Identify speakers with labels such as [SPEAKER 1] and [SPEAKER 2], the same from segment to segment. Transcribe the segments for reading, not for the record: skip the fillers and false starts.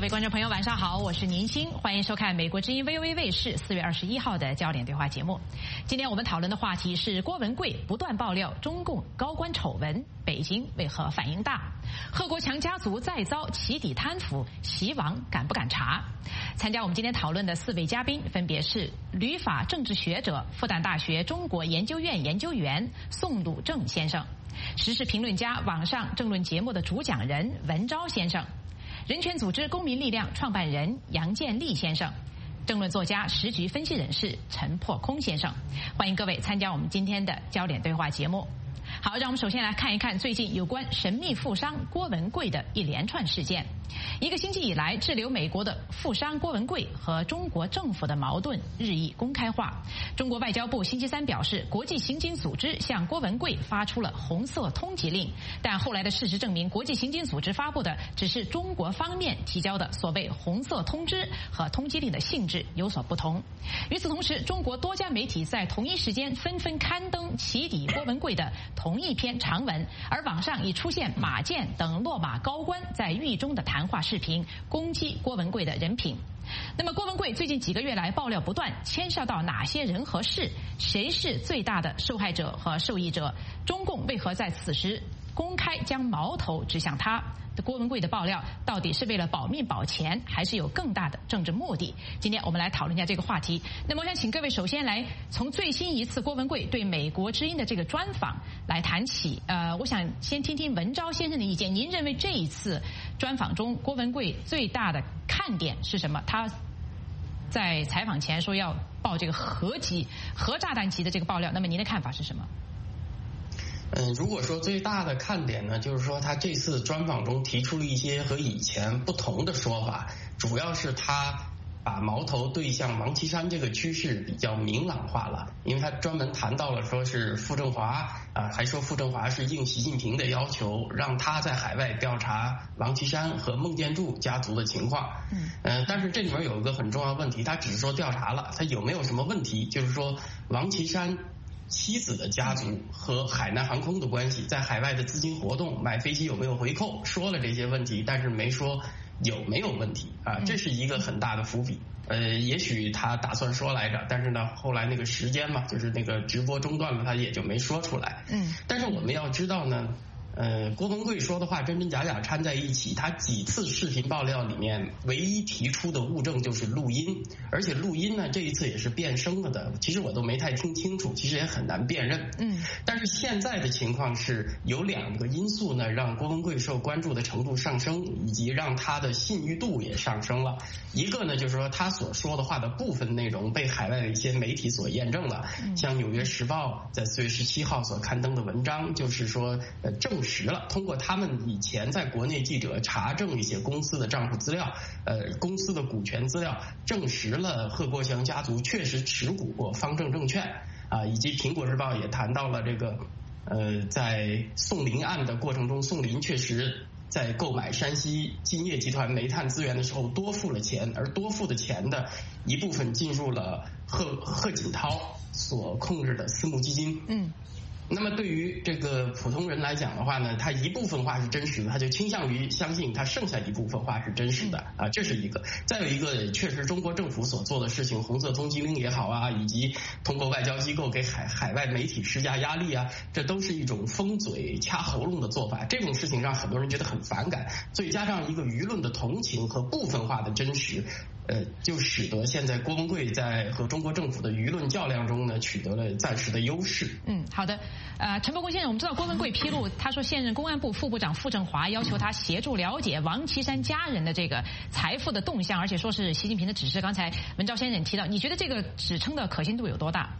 [SPEAKER 1] 位观众朋友，晚上好，我是宁鑫，欢迎收看美国之音 VOA 卫视4月21号的焦点对话节目。今天我们讨论的话题是郭文贵不断爆料中共高官丑闻，北京为何反应大？贺国强家族再遭起底贪腐，习王敢不敢查？参加我们今天讨论的4位嘉宾分别是旅法政治学者、复旦大学中国研究院研究员宋鲁正先生，时事评论家、网上政论节目的主讲人文昭先生，人权组织公民力量创办人杨建立先生，政论作家、时局分析人士陈破空先生。欢迎各位参加我们今天的焦点对话节目。好，让我们首先来看一看最近有关神秘富商郭文贵的一连串事件。1个星期以来，滞留美国的富商郭文贵和中国政府的矛盾日益公开化。中国外交部星期三表示，国际刑警组织向郭文贵发出了红色通缉令，但后来的事实证明，国际刑警组织发布的只是中国方面提交的所谓红色通知，和通缉令的性质有所不同。与此同时，中国多家媒体在同一时间纷纷刊登起底郭文贵的同一篇长文，而网上已出现马建等落马高官在狱中的谈话视频，攻击郭文贵的人品。那么郭文贵最近几个月来爆料不断，牵涉到哪些人和事？谁是最大的受害者和受益者？中共为何在此时公开将矛头指向他？郭文贵的爆料到底是为了保命保钱，还是有更大的政治目的？今天我们来讨论一下这个话题。那么我想请各位首先来从最新一次郭文贵对美国之音的这个专访来谈起。我想先听听文昭先生的意见。您认为这一次专访中郭文贵最大的看点是什么？他在采访前说要爆这个核炸弹级的这个爆料，那么您的看法是什么？
[SPEAKER 2] 如果说最大的看点呢，就是说他这次专访中提出了一些和以前不同的说法，主要是他把矛头对向王岐山这个趋势比较明朗化了，因为他专门谈到了说是傅政华还说傅政华是应习近平的要求，让他在海外调查王岐山和孟建柱家族的情况。但是这里面有一个很重要的问题，他只是说调查了，他有没有什么问题？就是说王岐山妻子的家族和海南航空的关系，在海外的资金活动、买飞机有没有回扣，说了这些问题，但是没说有没有问题啊，这是一个很大的伏笔。也许他打算说来着，但是呢，后来那个时间嘛，就是那个直播中断了，他也就没说出来。但是我们要知道呢，郭文贵说的话真真假假掺在一起，他几次视频爆料里面唯一提出的物证就是录音，而且录音呢这一次也是变声了的，其实我都没太听清楚，其实也很难辨认。但是现在的情况是有2个因素呢让郭文贵受关注的程度上升，以及让他的信誉度也上升了。一个呢就是说他所说的话的部分内容被海外的一些媒体所验证了，像《纽约时报》在4月17号所刊登的文章就是说证实了，通过他们以前在国内记者查证一些公司的账户资料，公司的股权资料，证实了贺国强家族确实持股过方正证券以及《苹果日报》也谈到了这个在宋林案的过程中，宋林确实在购买山西金业集团煤炭资源的时候多付了钱，而多付的钱的一部分进入了贺锦涛所控制的私募基金。那么对于这个普通人来讲的话呢，他一部分话是真实的，他就倾向于相信他剩下一部分话是真实的这是一个。再有一个，确实中国政府所做的事情，红色通缉令也好以及通过外交机构给海外媒体施加压力这都是一种封嘴掐喉咙的做法，这种事情让很多人觉得很反感，所以加上一个舆论的同情和部分化的真实，就使得现在郭文贵在和中国政府的舆论较量中呢取得了暂时的优势。
[SPEAKER 1] 好的。陈伯公先生，我们知道郭文贵披露，他说现任公安部副部长傅政华要求他协助了解王岐山家人的这个财富的动向，而且说是习近平的指示。刚才文昭先生提到，你觉得这个指称的可信度有多大？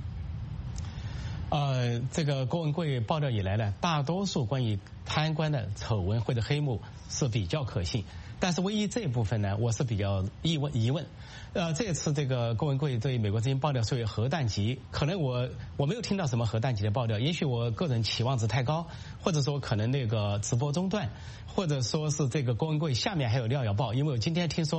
[SPEAKER 3] 这个郭文贵爆料以来呢，大多数关于贪官的丑闻或者黑幕是比较可信，但是唯一这一部分呢，我是比较疑问。这次这个郭文贵对美国之音爆料说有核弹级，可能我没有听到什么核弹级的爆料，也许我个人期望值太高，或者说可能那个直播中断，或者说是这个郭文贵下面还有料要爆，因为我今天听说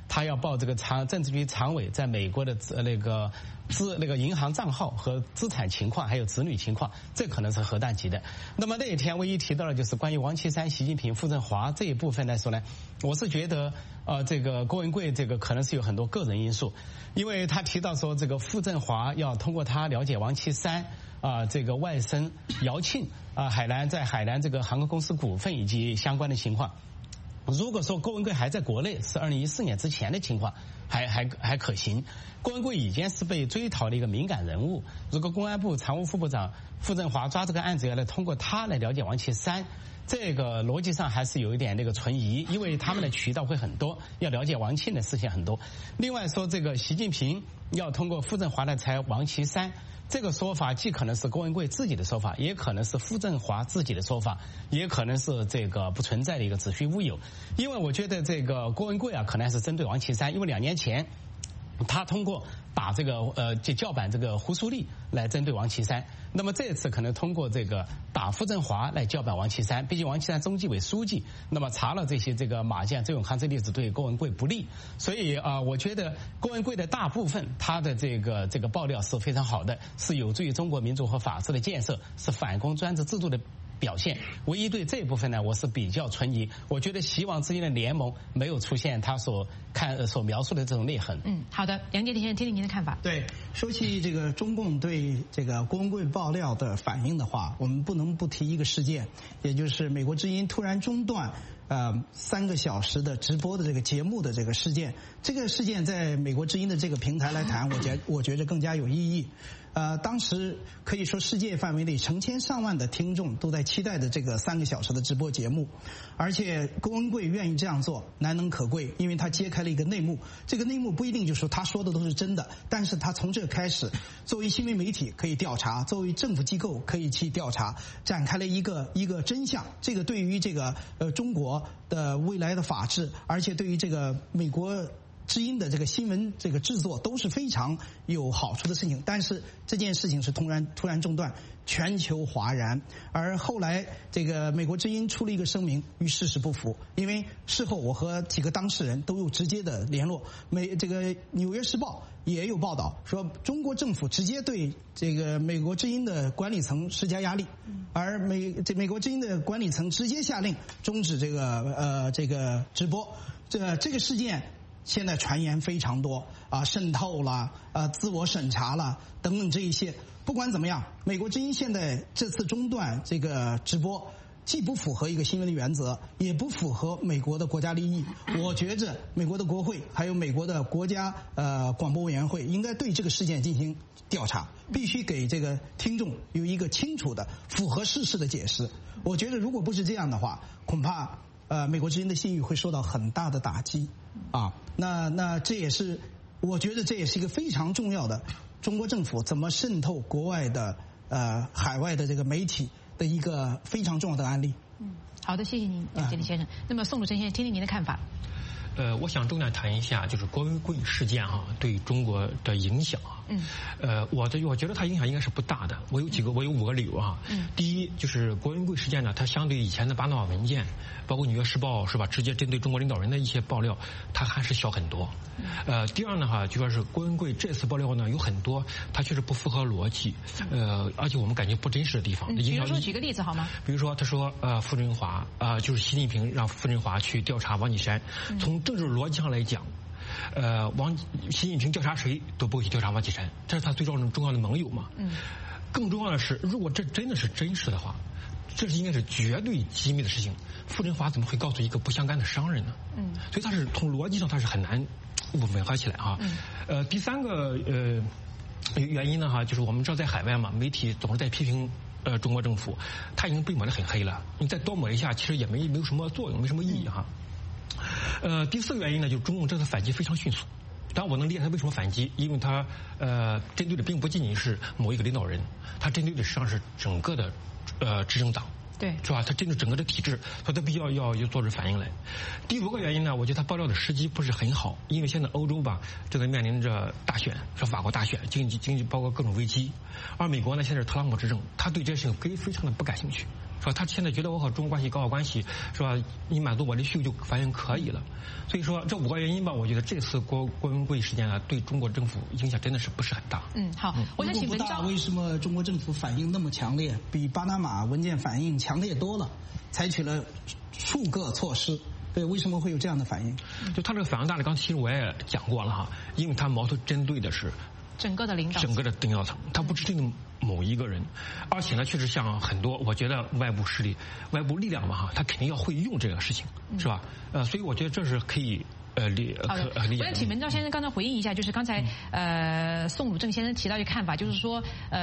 [SPEAKER 3] 他要报这个政治局常委在美国的那个银行账号和资产情况，还有子女情况，这可能是核弹级的。那么那一天唯一提到的就是关于王岐山、习近平、傅政华这一部分来说呢，我是觉得这个郭文贵这个可能是有很多个人因素，因为他提到说这个傅政华要通过他了解王岐山这个外甥姚庆在海南这个航空公司股份以及相关的情况。如果说郭文贵还在国内，是2014年之前的情况，还可行。郭文贵已经是被追讨的一个敏感人物，如果公安部常务副部长傅政华抓这个案子要来通过他来了解王岐山，这个逻辑上还是有一点那个存疑，因为他们的渠道会很多，要了解王庆的事情很多。另外说这个习近平要通过傅政华来查王岐山，这个说法既可能是郭文贵自己的说法，也可能是傅政华自己的说法，也可能是这个不存在的一个子虚乌有。因为我觉得这个郭文贵可能还是针对王岐山，因为2年前他通过打这个就叫板这个胡苏立来针对王岐山，那么这次可能通过这个打傅政华来叫板王岐山，毕竟王岐山中纪委书记，那么查了这些这个马将周永康这例子对郭文贵不利，所以我觉得郭文贵的大部分他的这个爆料是非常好的，是有助于中国民主和法治的建设，是反攻专制制度的表现。唯一对这一部分呢，我是比较存疑。我觉得习王之间的联盟没有出现他所描述的这种内核。
[SPEAKER 1] 好的，杨洁先生，听听您的看法。
[SPEAKER 4] 对，说起这个中共对这个郭文贵爆料的反应的话，我们不能不提一个事件，也就是美国之音突然中断3个小时的直播的这个节目的这个事件。这个事件在美国之音的这个平台来谈，我觉得更加有意义。当时可以说世界范围内成千上万的听众都在期待的这个3个小时的直播节目，而且郭文贵愿意这样做难能可贵，因为他揭开了一个内幕。这个内幕不一定就是说他说的都是真的，但是他从这开始，作为新闻媒体可以调查，作为政府机构可以去调查，展开了一个真相。这个对于这个中国的未来的法治，而且对于这个美国之音的这个新闻这个制作都是非常有好处的事情，但是这件事情是突然中断，全球哗然。而后来这个美国之音出了一个声明，与事实不符。因为事后我和几个当事人都有直接的联络，这个《纽约时报》也有报道说，中国政府直接对这个美国之音的管理层施加压力，而美国之音的管理层直接下令终止这个直播。这个事件现在传言非常多渗透了自我审查了等等这一些。不管怎么样，美国之音现在这次中断这个直播，既不符合一个新闻的原则，也不符合美国的国家利益。我觉着美国的国会还有美国的国家广播委员会应该对这个事件进行调查，必须给这个听众有一个清楚的符合事实的解释。我觉得如果不是这样的话，恐怕美国之音的信誉会受到很大的打击那这也是我觉得这也是一个非常重要的中国政府怎么渗透国外的海外的这个媒体的一个非常重要的案例。
[SPEAKER 1] 好的，谢谢您，杨洁先生。那么宋鲁生先生，听听您的看法。
[SPEAKER 5] 我想重点谈一下就是郭文贵事件对中国的影响我觉得它影响应该是不大的。我有5个理由第一就是郭文贵事件呢，它相对以前的巴拿马文件，包括《纽约时报》是吧，直接针对中国领导人的一些爆料，它还是小很多。第二呢就说是郭文贵这次爆料呢有很多它确实不符合逻辑，而且我们感觉不真实的地方。
[SPEAKER 1] 比如说举个例子好吗？
[SPEAKER 5] 比如说他说傅政华就是习近平让傅政华去调查王岐山，从政治逻辑上来讲，习近平调查谁都不会去调查王岐山，这是他最重要的盟友嘛。更重要的是，如果这真的是真实的话，这是应该是绝对机密的事情，傅政华怎么会告诉一个不相干的商人呢？所以他是从逻辑上他是很难吻合起来第三个原因呢就是我们知道在海外嘛，媒体总是在批评中国政府，他已经被抹得很黑了，你再多抹一下其实也没有什么作用，没什么意义第4个原因呢，就是中共这次反击非常迅速。当然我能理解他为什么反击，因为他针对的并不仅仅是某一个领导人，他针对的实际上是整个的执政党，
[SPEAKER 1] 对，是
[SPEAKER 5] 吧？他针对整个的体制，所以他必须要做出反应来。第5个原因呢，我觉得他爆料的时机不是很好，因为现在欧洲吧正在面临着大选，是法国大选，经济包括各种危机，而美国呢现在是特朗普执政，他对这事情非常的不感兴趣， 说他现在觉得我和中国关系搞好关系，是吧？你满足我的需求就完全可以了。所以说这5个原因吧，我觉得这次郭文贵事件呢，对中国政府影响真的是不是很大。
[SPEAKER 1] 好，我想请文章，
[SPEAKER 4] 为什么中国政府反应那么强烈，比巴拿马文件反应强烈多了，采取了数个措施？对，为什么会有这样的反应？
[SPEAKER 5] 就他这个反应大的，刚其实我也讲过了哈，因为他矛头针对的是
[SPEAKER 1] 整个的领导
[SPEAKER 5] 层，他不是针对某一个人，而且呢，确实像很多，我觉得外部势力、外部力量嘛哈，他肯定要会用这个事情，是吧？所以我觉得这是可以理解。
[SPEAKER 1] 我想请文章先生刚才回应一下，就是刚才宋鲁正先生提到一个看法，就是说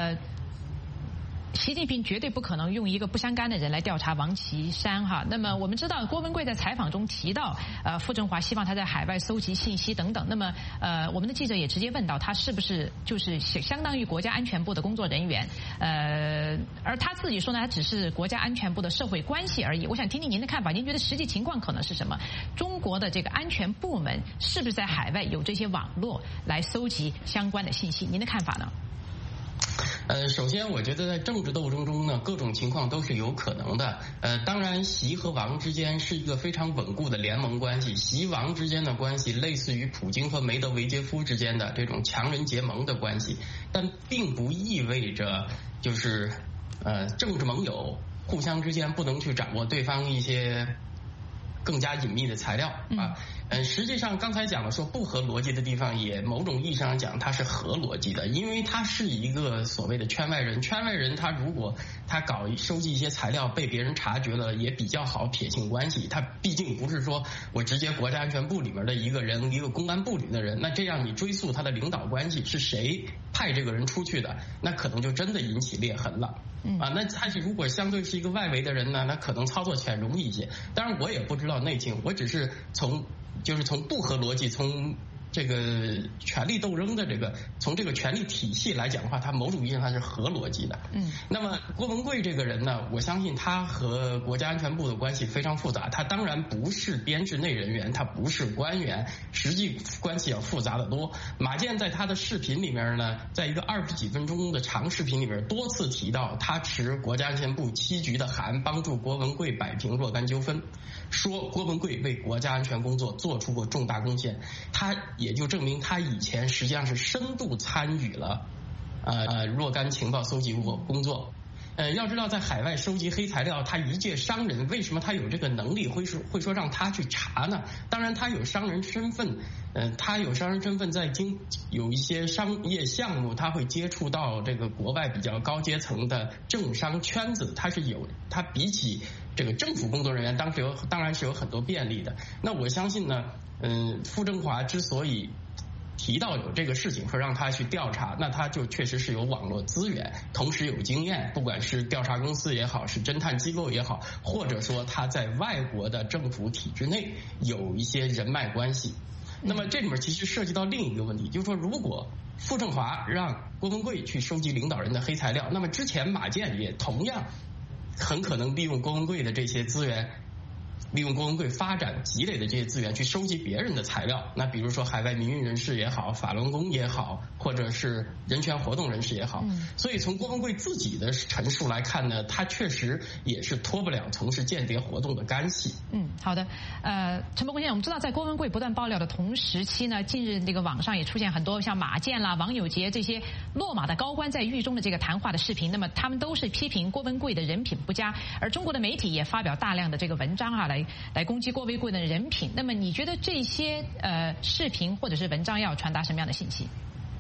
[SPEAKER 1] 习近平绝对不可能用一个不相干的人来调查王岐山哈。那么我们知道郭文贵在采访中提到，傅政华希望他在海外搜集信息等等。那么我们的记者也直接问到他是不是就是相当于国家安全部的工作人员，而他自己说呢，他只是国家安全部的社会关系而已。我想听听您的看法，您觉得实际情况可能是什么？中国的这个安全部门是不是在海外有这些网络来搜集相关的信息？您的看法呢？
[SPEAKER 2] 首先我觉得在政治斗争中呢，各种情况都是有可能的。当然习和王之间是一个非常稳固的联盟关系，习王之间的关系类似于普京和梅德韦杰夫之间的这种强人结盟的关系，但并不意味着就是政治盟友互相之间不能去掌握对方一些更加隐秘的材料啊。实际上刚才讲了说不合逻辑的地方，也某种意义上讲它是合逻辑的，因为他是一个所谓的圈外人。圈外人他如果他收集一些材料被别人察觉了，也比较好撇清关系。他毕竟不是说我直接国家安全部里面的一个人，一个公安部里的人，那这样你追溯他的领导关系是谁派这个人出去的，那可能就真的引起裂痕了。那他如果相对是一个外围的人呢，那可能操作起来容易一些。当然我也不知道内情，我只是从不合逻辑，从这个权力斗争的从这个权力体系来讲的话，它某种意义上它是合逻辑的。那么郭文贵这个人呢，我相信他和国家安全部的关系非常复杂，他当然不是编制内人员，他不是官员，实际关系要复杂的多。马建在他的视频里面呢，在一个20几分钟的长视频里面多次提到，他持国家安全部7局的函，帮助郭文贵摆平若干纠纷，说郭文贵为国家安全工作做出过重大贡献，他也就证明他以前实际上是深度参与了若干情报搜集工作。要知道在海外收集黑材料，他一介商人，为什么他有这个能力会说让他去查呢？当然他有商人身份，在有一些商业项目，他会接触到这个国外比较高阶层的政商圈子，他比起这个政府工作人员当然是有很多便利的。那我相信呢，傅政华之所以提到有这个事情说让他去调查，那他就确实是有网络资源，同时有经验，不管是调查公司也好，是侦探机构也好，或者说他在外国的政府体制内有一些人脉关系。那么这里面其实涉及到另一个问题，就是说如果傅政华让郭文贵去收集领导人的黑材料，那么之前马建也同样很可能利用郭文贵的这些资源，利用郭文贵发展积累的这些资源去收集别人的材料，那比如说海外民运人士也好，法轮功也好，或者是人权活动人士也好。所以从郭文贵自己的陈述来看呢，他确实也是脱不了从事间谍活动的干系。
[SPEAKER 1] 好的。陈伯公先生，我们知道在郭文贵不断爆料的同时期呢，近日这个网上也出现很多像马建啦、王友杰这些落马的高官在狱中的这个谈话的视频，那么他们都是批评郭文贵的人品不佳，而中国的媒体也发表大量的这个文章来攻击郭文贵的人品。那么你觉得这些视频或者是文章要传达什么样的信息？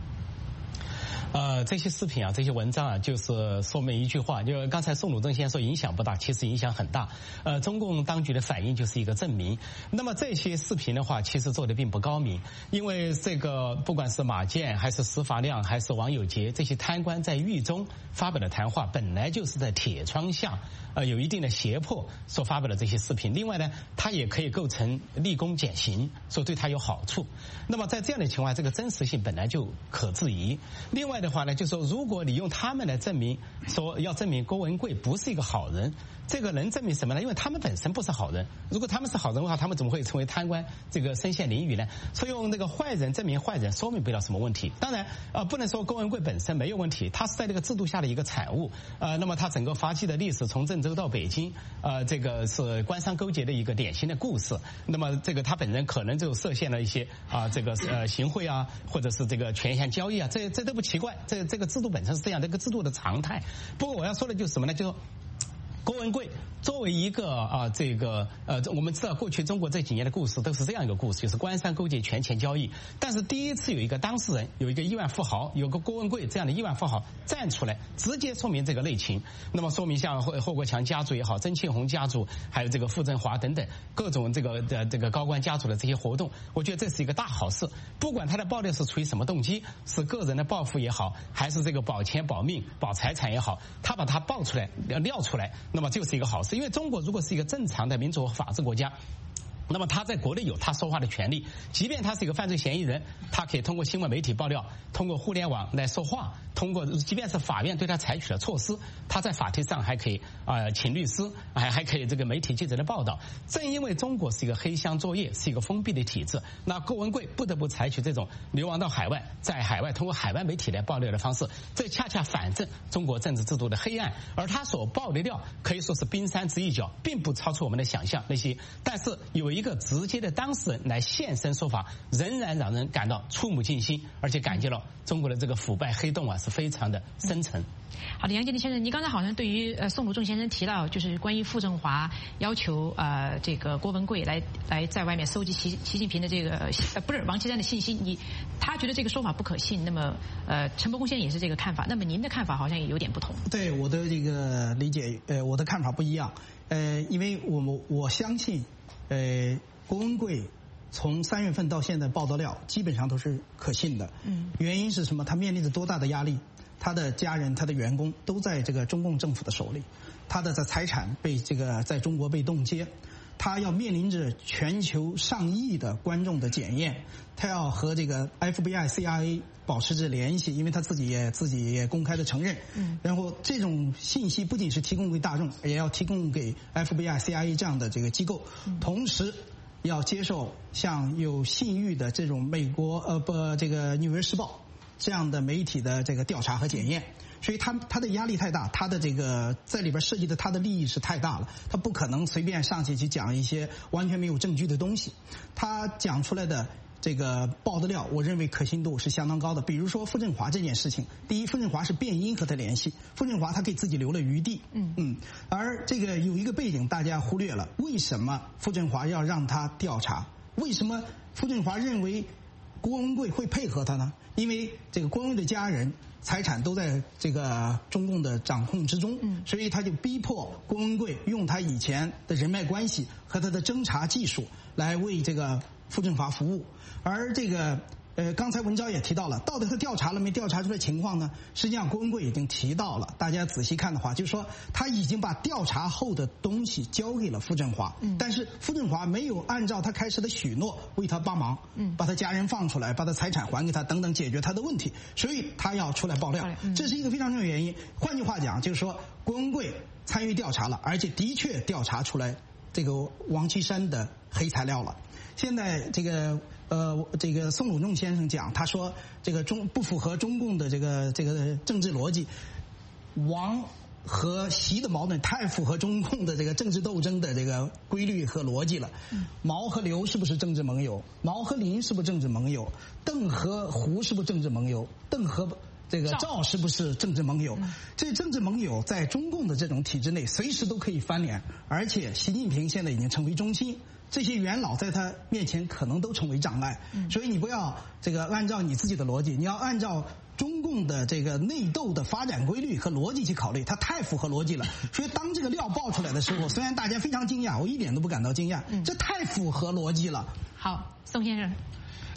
[SPEAKER 3] 这些视频啊，这些文章啊，就是说明一句话，就刚才宋鲁正先生说影响不大，其实影响很大。中共当局的反应就是一个证明。那么这些视频的话，其实做的并不高明，因为这个不管是马建还是施发亮还是王友杰这些贪官在狱中发表的谈话，本来就是在铁窗下有一定的胁迫所发表的这些视频。另外呢，它也可以构成立功减刑，说对他有好处。那么在这样的情况下，这个真实性本来就可质疑。另外呢， 的话呢，就是说，如果你用他们来证明，说要证明郭文贵不是一个好人，这个能证明什么呢？因为他们本身不是好人。如果他们是好人的话，他们怎么会成为贪官这个身陷囹圄呢？所以用那个坏人证明坏人，说明不了什么问题。当然不能说郭文贵本身没有问题，他是在这个制度下的一个产物。那么他整个发迹的历史，从郑州到北京，这个是官商勾结的一个典型的故事。那么这个他本人可能就涉嫌了一些这个行贿啊，或者是这个权项交易啊，这都不奇怪。这个制度本身是这样的一个制度的常态。不过我要说的就是什么呢？就是郭文贵作为一个我们知道过去中国这几年的故事都是这样一个故事，就是官商勾结、权钱交易。但是第一次有一个当事人，有一个亿万富豪，有个郭文贵这样的亿万富豪站出来，直接说明这个内情。那么说明像霍国强家族也好，曾庆红家族，还有这个傅政华等等各种这个高官家族的这些活动，我觉得这是一个大好事。不管他的爆料是出于什么动机，是个人的抱负也好，还是这个保钱、保命、保财产也好，他把它爆出来、撂出来，那么就是一个好事。因为中国如果是一个正常的民主和法治国家，那么他在国内有他说话的权利，即便他是一个犯罪嫌疑人，他可以通过新闻媒体爆料，通过互联网来说话，通过即便是法院对他采取了措施，他在法庭上还可以请律师，还可以这个媒体记者的报道。正因为中国是一个黑箱作业，是一个封闭的体制，那郭文贵不得不采取这种流亡到海外，在海外通过海外媒体来爆料的方式，这恰恰反证中国政治制度的黑暗。而他所爆的料可以说是冰山之一角，并不超出我们的想象那些，但是有一个直接的当事人来现身说法，仍然让人感到触目惊心，而且感觉到中国的这个腐败黑洞是非常的深沉。
[SPEAKER 1] 好的，杨洁篪先生，你刚才好像对于宋鲁仲先生提到，就是关于傅政华要求这个郭文贵来在外面搜集习近平的这个不是王岐山的信息，他觉得这个说法不可信。那么陈伯公先生也是这个看法，那么您的看法好像也有点不同。
[SPEAKER 4] 对，我的这个理解我的看法不一样。因为我相信郭文贵从3月份到现在报的料基本上都是可信的。原因是什么？他面临着多大的压力？他的家人、他的员工都在这个中共政府的手里，他的财产被这个在中国被冻结，他要面临着全球上亿的观众的检验，他要和这个 FBI、CIA 保持着联系，因为他自己也公开的承认。然后这种信息不仅是提供给大众，也要提供给 FBI、CIA 这样的这个机构，同时要接受像有信誉的这种美国这个《纽约时报》这样的媒体的这个调查和检验。所以他的压力太大，他的这个在里边涉及的他的利益是太大了，他不可能随便上去讲一些完全没有证据的东西。他讲出来的这个爆的料，我认为可信度是相当高的。比如说傅政华这件事情，第一，傅政华是卞因和他联系，傅政华他给自己留了余地。而这个有一个背景大家忽略了，为什么傅政华要让他调查？为什么傅政华认为郭文贵会配合他呢？因为这个郭文贵的家人财产都在这个中共的掌控之中，所以他就逼迫郭文贵用他以前的人脉关系和他的侦查技术来为这个傅政华服务。而这个刚才文昭也提到了，到底他调查了没调查出来情况呢？实际上郭文贵已经提到了，大家仔细看的话，就是说他已经把调查后的东西交给了傅政华，但是傅政华没有按照他开始的许诺为他帮忙，把他家人放出来，把他财产还给他等等，解决他的问题，所以他要出来爆料，这是一个非常重要的原因。换句话讲，就是说郭文贵参与调查了，而且的确调查出来这个王岐山的黑材料了。现在这个宋鲁仲先生讲，他说这个不符合中共的这个政治逻辑，王和习的矛盾太符合中共的这个政治斗争的这个规律和逻辑了。毛和刘是不是政治盟友？毛和林是不是政治盟友？邓和胡是不是政治盟友？邓和这个赵是不是政治盟友？这政治盟友在中共的这种体制内随时都可以翻脸，而且习近平现在已经成为中心，这些元老在他面前可能都成为障碍。所以你不要这个按照你自己的逻辑，你要按照中共的这个内斗的发展规律和逻辑去考虑，它太符合逻辑了。所以当这个料爆出来的时候，虽然大家非常惊讶，我一点都不感到惊讶，这太符合逻辑了。
[SPEAKER 1] 好，宋先生。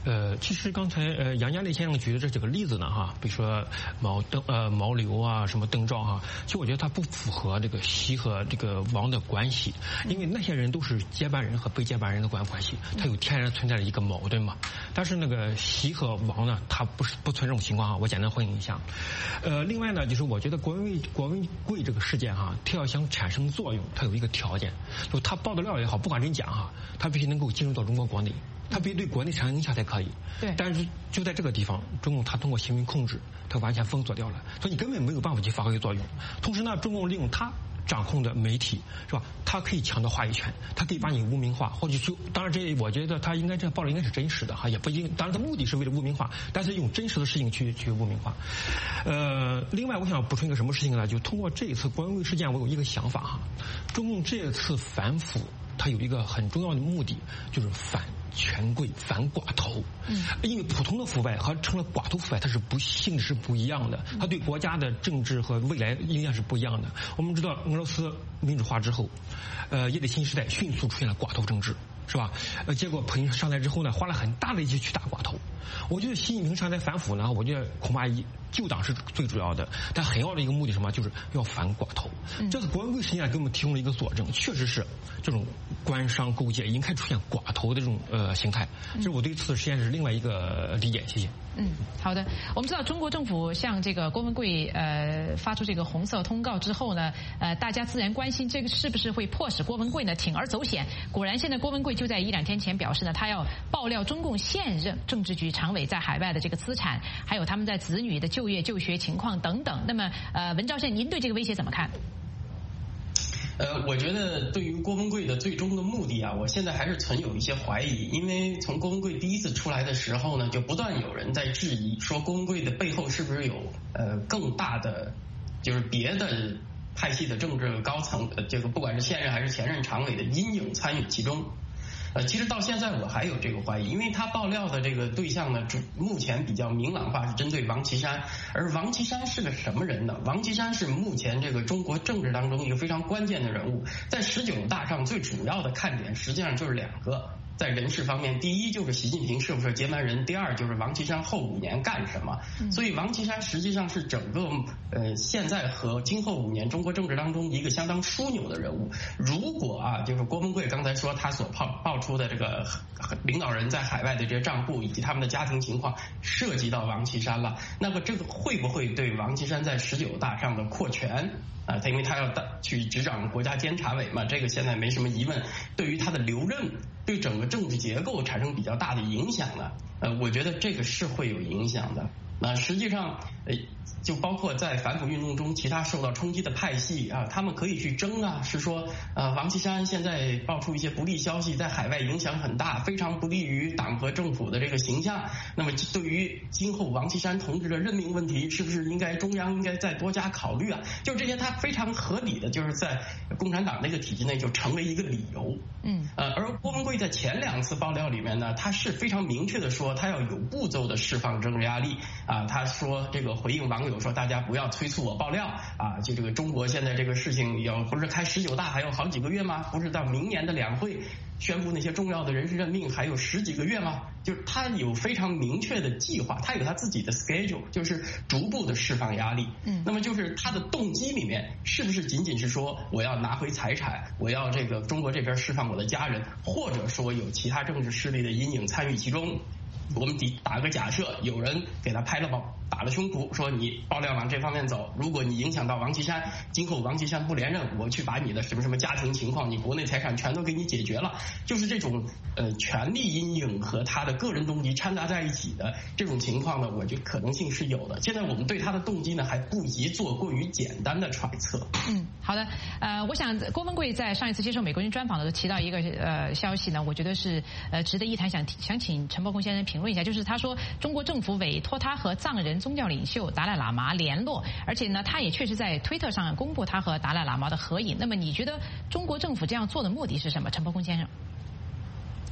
[SPEAKER 5] 其实刚才杨家烈先生举的这几个例子呢，哈，比如说毛刘啊，什么邓肇啊，其实我觉得它不符合这个习和这个王的关系，因为那些人都是接班人和被接班人的关系，它有天然存在的一个矛盾嘛。但是那个习和王呢，它不存这种情况啊，我简单回应一下。另外呢，就是我觉得郭文贵这个事件哈，它要想产生作用，它有一个条件，就它爆的料也好，不管真假哈，它必须能够进入到中国国内。它必须对国内产生影响才可以。对。但是就在这个地方，中共它通过新闻控制，它完全封锁掉了，所以你根本没有办法去发挥作用。同时呢，中共利用它掌控的媒体，是吧？它可以抢到话语权，它可以把你污名化，或者就当然这我觉得它应该这报道应该是真实的哈，也不一定。当然它目的是为了污名化，但是用真实的事情去污名化。另外我想补充一个什么事情呢？就通过这一次郭文贵事件，我有一个想法哈，中共这次反腐，它有一个很重要的目的，就是反权贵、反寡头。因为普通的腐败和成了寡头腐败，它是性质是不一样的，它对国家的政治和未来影响是不一样的。我们知道俄罗斯民主化之后，叶利钦时代迅速出现了寡头政治，是吧？结果普京上台之后呢，花了很大的力气去打寡头。我觉得习近平上台反腐呢，我觉得恐怕救党是最主要的，但很要的一个目的是什么？就是要反寡头。这次郭文贵事件给我们提供了一个佐证，确实是这种官商勾结已经开始出现寡头的这种形态。这是我对这次事件是另外一个理解。谢谢。
[SPEAKER 1] 好的。我们知道中国政府向这个郭文贵发出这个红色通告之后呢，大家自然关心这个是不是会迫使郭文贵呢铤而走险。果然，现在郭文贵就在1-2天前表示呢，他要爆料中共现任政治局常委在海外的这个资产，还有他们在子女的就业就学情况等等。那么文昭先生，您对这个威胁怎么看？
[SPEAKER 2] 我觉得对于郭文贵的最终的目的啊，我现在还是存有一些怀疑，因为从郭文贵第一次出来的时候呢，就不断有人在质疑说郭文贵的背后是不是有更大的就是别的派系的政治高层，这个不管是现任还是前任常委的阴影参与其中。其实到现在我还有这个怀疑，因为他爆料的这个对象呢，目前比较明朗化是针对王岐山，而王岐山是个什么人呢？王岐山是目前这个中国政治当中一个非常关键的人物，在19大上最主要的看点实际上就是2个。在人事方面，第一就是习近平是不是接班人，第二就是王岐山后5年干什么。所以王岐山实际上是整个现在和今后5年中国政治当中一个相当枢纽的人物。如果啊，就是郭文贵刚才说他所爆出的这个领导人在海外的这些账户以及他们的家庭情况涉及到王岐山了，那么这个会不会对王岐山在19大上的扩权他因为他要去执掌国家监察委嘛，这个现在没什么疑问，对于他的留任对整个政治结构产生比较大的影响呢？我觉得这个是会有影响的。那实际上就包括在反腐运动中其他受到冲击的派系啊，他们可以去争啊，是说王岐山现在爆出一些不利消息，在海外影响很大，非常不利于党和政府的这个形象。那么对于今后王岐山同志的任命问题，是不是中央应该再多加考虑啊？就这些，他非常合理的，就是在共产党那个体制内就成为一个理由。而郭文贵在前2次爆料里面呢，他是非常明确的说，他要有步骤的释放政治压力啊。他说这个回应网友说，大家不要催促我爆料啊，就这个中国现在这个事情不是开19大还有好几个月吗？不是到明年的2会宣布那些重要的人事任命还有10几个月吗？就是他有非常明确的计划，他有他自己的 schedule， 就是逐步的释放压力。那么就是他的动机里面是不是仅仅是说我要拿回财产，我要这个中国这边释放我的家人，或者说有其他政治势力的阴影参与其中？我们打个假设，有人给他拍了包，打了胸脯，说你爆料往这方面走，如果你影响到王岐山，今后王岐山不连任，我去把你的什么什么家庭情况，你国内财产全都给你解决了。就是这种权力阴影和他的个人动机掺杂在一起的这种情况呢，我觉得可能性是有的。现在我们对他的动机呢还不宜做过于简单的揣测。
[SPEAKER 1] 好的。我想郭文贵在上一次接受美国人专访的时候提到一个消息呢，我觉得是值得一谈，想请陈伯宏先生评论一下，就是他说中国政府委托他和藏人宗教领袖达赖喇嘛联络，而且呢他也确实在推特上公布他和达赖喇嘛的合影。那么你觉得中国政府这样做的目的是什么？陈伯宏先生。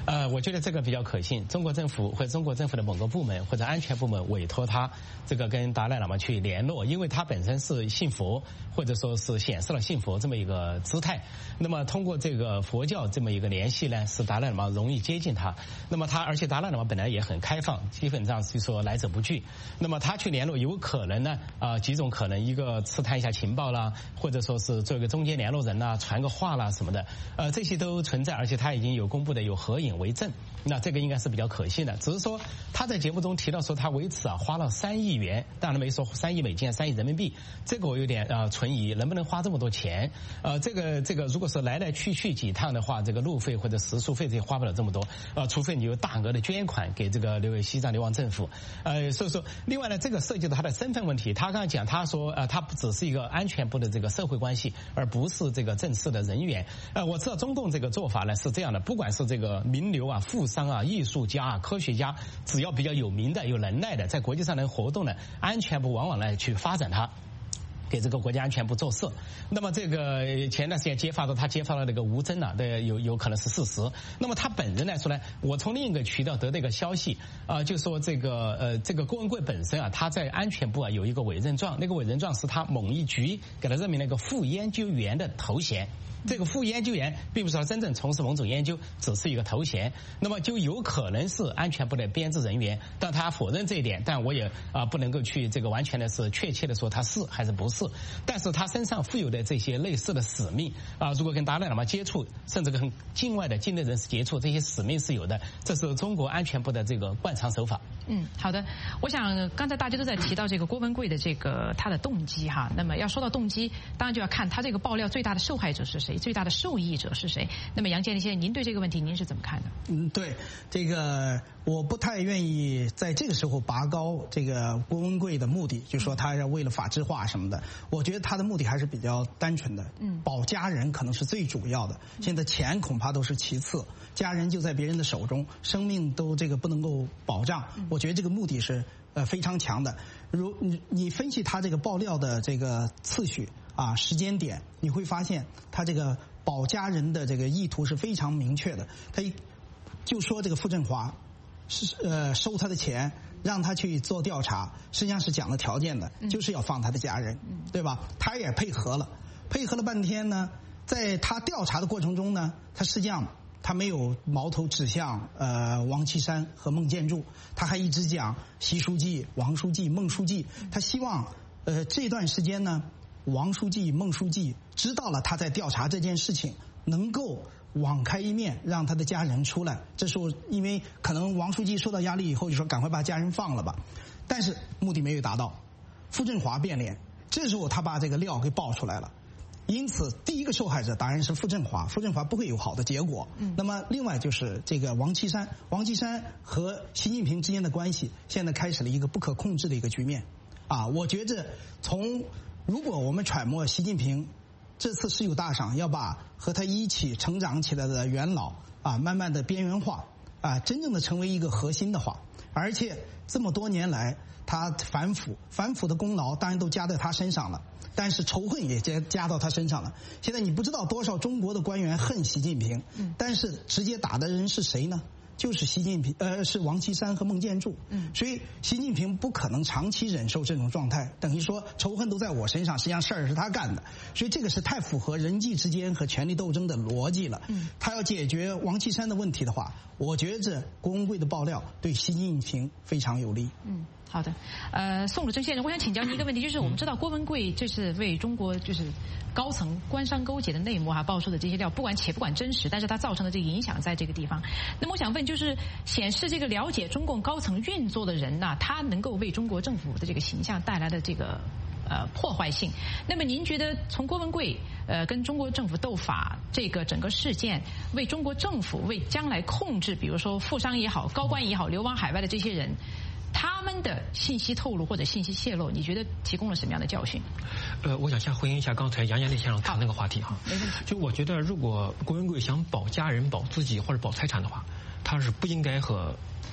[SPEAKER 3] 我觉得这个比较可信。中国政府或者中国政府的某个部门或者安全部门委托他这个跟达赖喇嘛去联络，因为他本身是信佛，或者说是显示了信佛这么一个姿态。那么通过这个佛教这么一个联系呢，使达赖喇嘛容易接近他。那么而且达赖喇嘛本来也很开放，基本上是说来者不拒。那么他去联络有可能呢几种可能，一个刺探一下情报啦，或者说是做一个中间联络人啦，传个话啦什么的，这些都存在，而且他已经有公布的有合影为证，那这个应该是比较可信的。只是说他在节目中提到说他为此花了3亿元，当然没说3亿美金3亿人民币，这个我有点存疑，能不能花这么多钱？这个如果是来来去几趟的话，这个路费或者食宿费这些花不了这么多，除非你有大额的捐款给这个西藏流亡政府。所以说，另外呢，这个涉及到他的身份问题。他刚才讲，他说他只是一个安全部的这个社会关系，而不是这个正式的人员。我知道中共这个做法呢是这样的，不管是这个名流啊、富商啊、艺术家啊、科学家，只要比较有名的、有能耐的，在国际上能活动的，安全部往往来去发展他。给这个国家安全部做事。那么这个前段时间他揭发了那个吴征有可能是事实。那么他本人来说呢，我从另一个渠道得到一个消息就说这个郭文贵本身他在安全部有一个委任状，那个委任状是他某一局给他任命了一个副研究员的头衔。这个副研究员并不是他真正从事某种研究，只是一个头衔，那么就有可能是安全部的编制人员，但他否认这一点，但我也不能够去这个完全的是确切的说他是还是不是，但是他身上负有的这些类似的使命如果跟达赖喇嘛接触，甚至跟境外的境内人士接触，这些使命是有的，这是中国安全部的这个惯常手法。
[SPEAKER 1] 好的，我想刚才大家都在提到这个郭文贵的这个他的动机哈，那么要说到动机，当然就要看他这个爆料最大的受害者是谁，最大的受益者是谁。那么杨建立先生，您对这个问题您是怎么看的？
[SPEAKER 4] 对这个我不太愿意在这个时候拔高这个郭文贵的目的，就说他要为了法制化什么的。我觉得他的目的还是比较单纯的，保家人可能是最主要的。现在钱恐怕都是其次，家人就在别人的手中，生命都这个不能够保障。我觉得这个目的是非常强的。你分析他这个爆料的这个次序时间点，你会发现他这个保家人的这个意图是非常明确的。他就说这个傅振华是收他的钱，让他去做调查，实际上是讲了条件的，就是要放他的家人，对吧？他也配合了半天呢，在他调查的过程中呢，他实际上他没有矛头指向王岐山和孟建柱，他还一直讲习书记、王书记、孟书记，他希望这段时间呢，王书记、孟书记知道了他在调查这件事情，能够网开一面，让他的家人出来。这时候因为可能王书记受到压力以后就说赶快把家人放了吧，但是目的没有达到。傅振华变脸，这时候他把这个料给爆出来了。因此第一个受害者当然是傅振华不会有好的结果。那么另外就是这个王岐山和习近平之间的关系现在开始了一个不可控制的一个局面我觉着如果我们揣摩习近平这次是有大赏，要把和他一起成长起来的元老慢慢的边缘化真正的成为一个核心的话，而且这么多年来他反腐的功劳当然都加在他身上了，但是仇恨也加到他身上了。现在你不知道多少中国的官员恨习近平，但是直接打的人是谁呢？就是习近平，是王岐山和孟建柱。所以习近平不可能长期忍受这种状态，等于说仇恨都在我身上，实际上事儿是他干的。所以这个是太符合人际之间和权力斗争的逻辑了。他要解决王岐山的问题的话，我觉着郭文贵的爆料对习近平非常有利。
[SPEAKER 1] 好的，宋鲁征先生，我想请教您一个问题，就是我们知道郭文贵这是为中国就是高层官商勾结的内幕爆出的这些料，不管真实，但是它造成的这个影响在这个地方。那么我想问，就是显示这个了解中共高层运作的人他能够为中国政府的这个形象带来的这个破坏性。那么您觉得从郭文贵跟中国政府斗法这个整个事件，为中国政府为将来控制比如说富商也好、高官也好、流亡海外的这些人，他们的信息透露或者信息泄露，你觉得提供了什么样的教训？
[SPEAKER 5] 我想先回应一下刚才杨建立先生谈那个话题
[SPEAKER 1] 没问题。
[SPEAKER 5] 就我觉得，如果郭文贵想保家人、保自己或者保财产的话，他是不应该和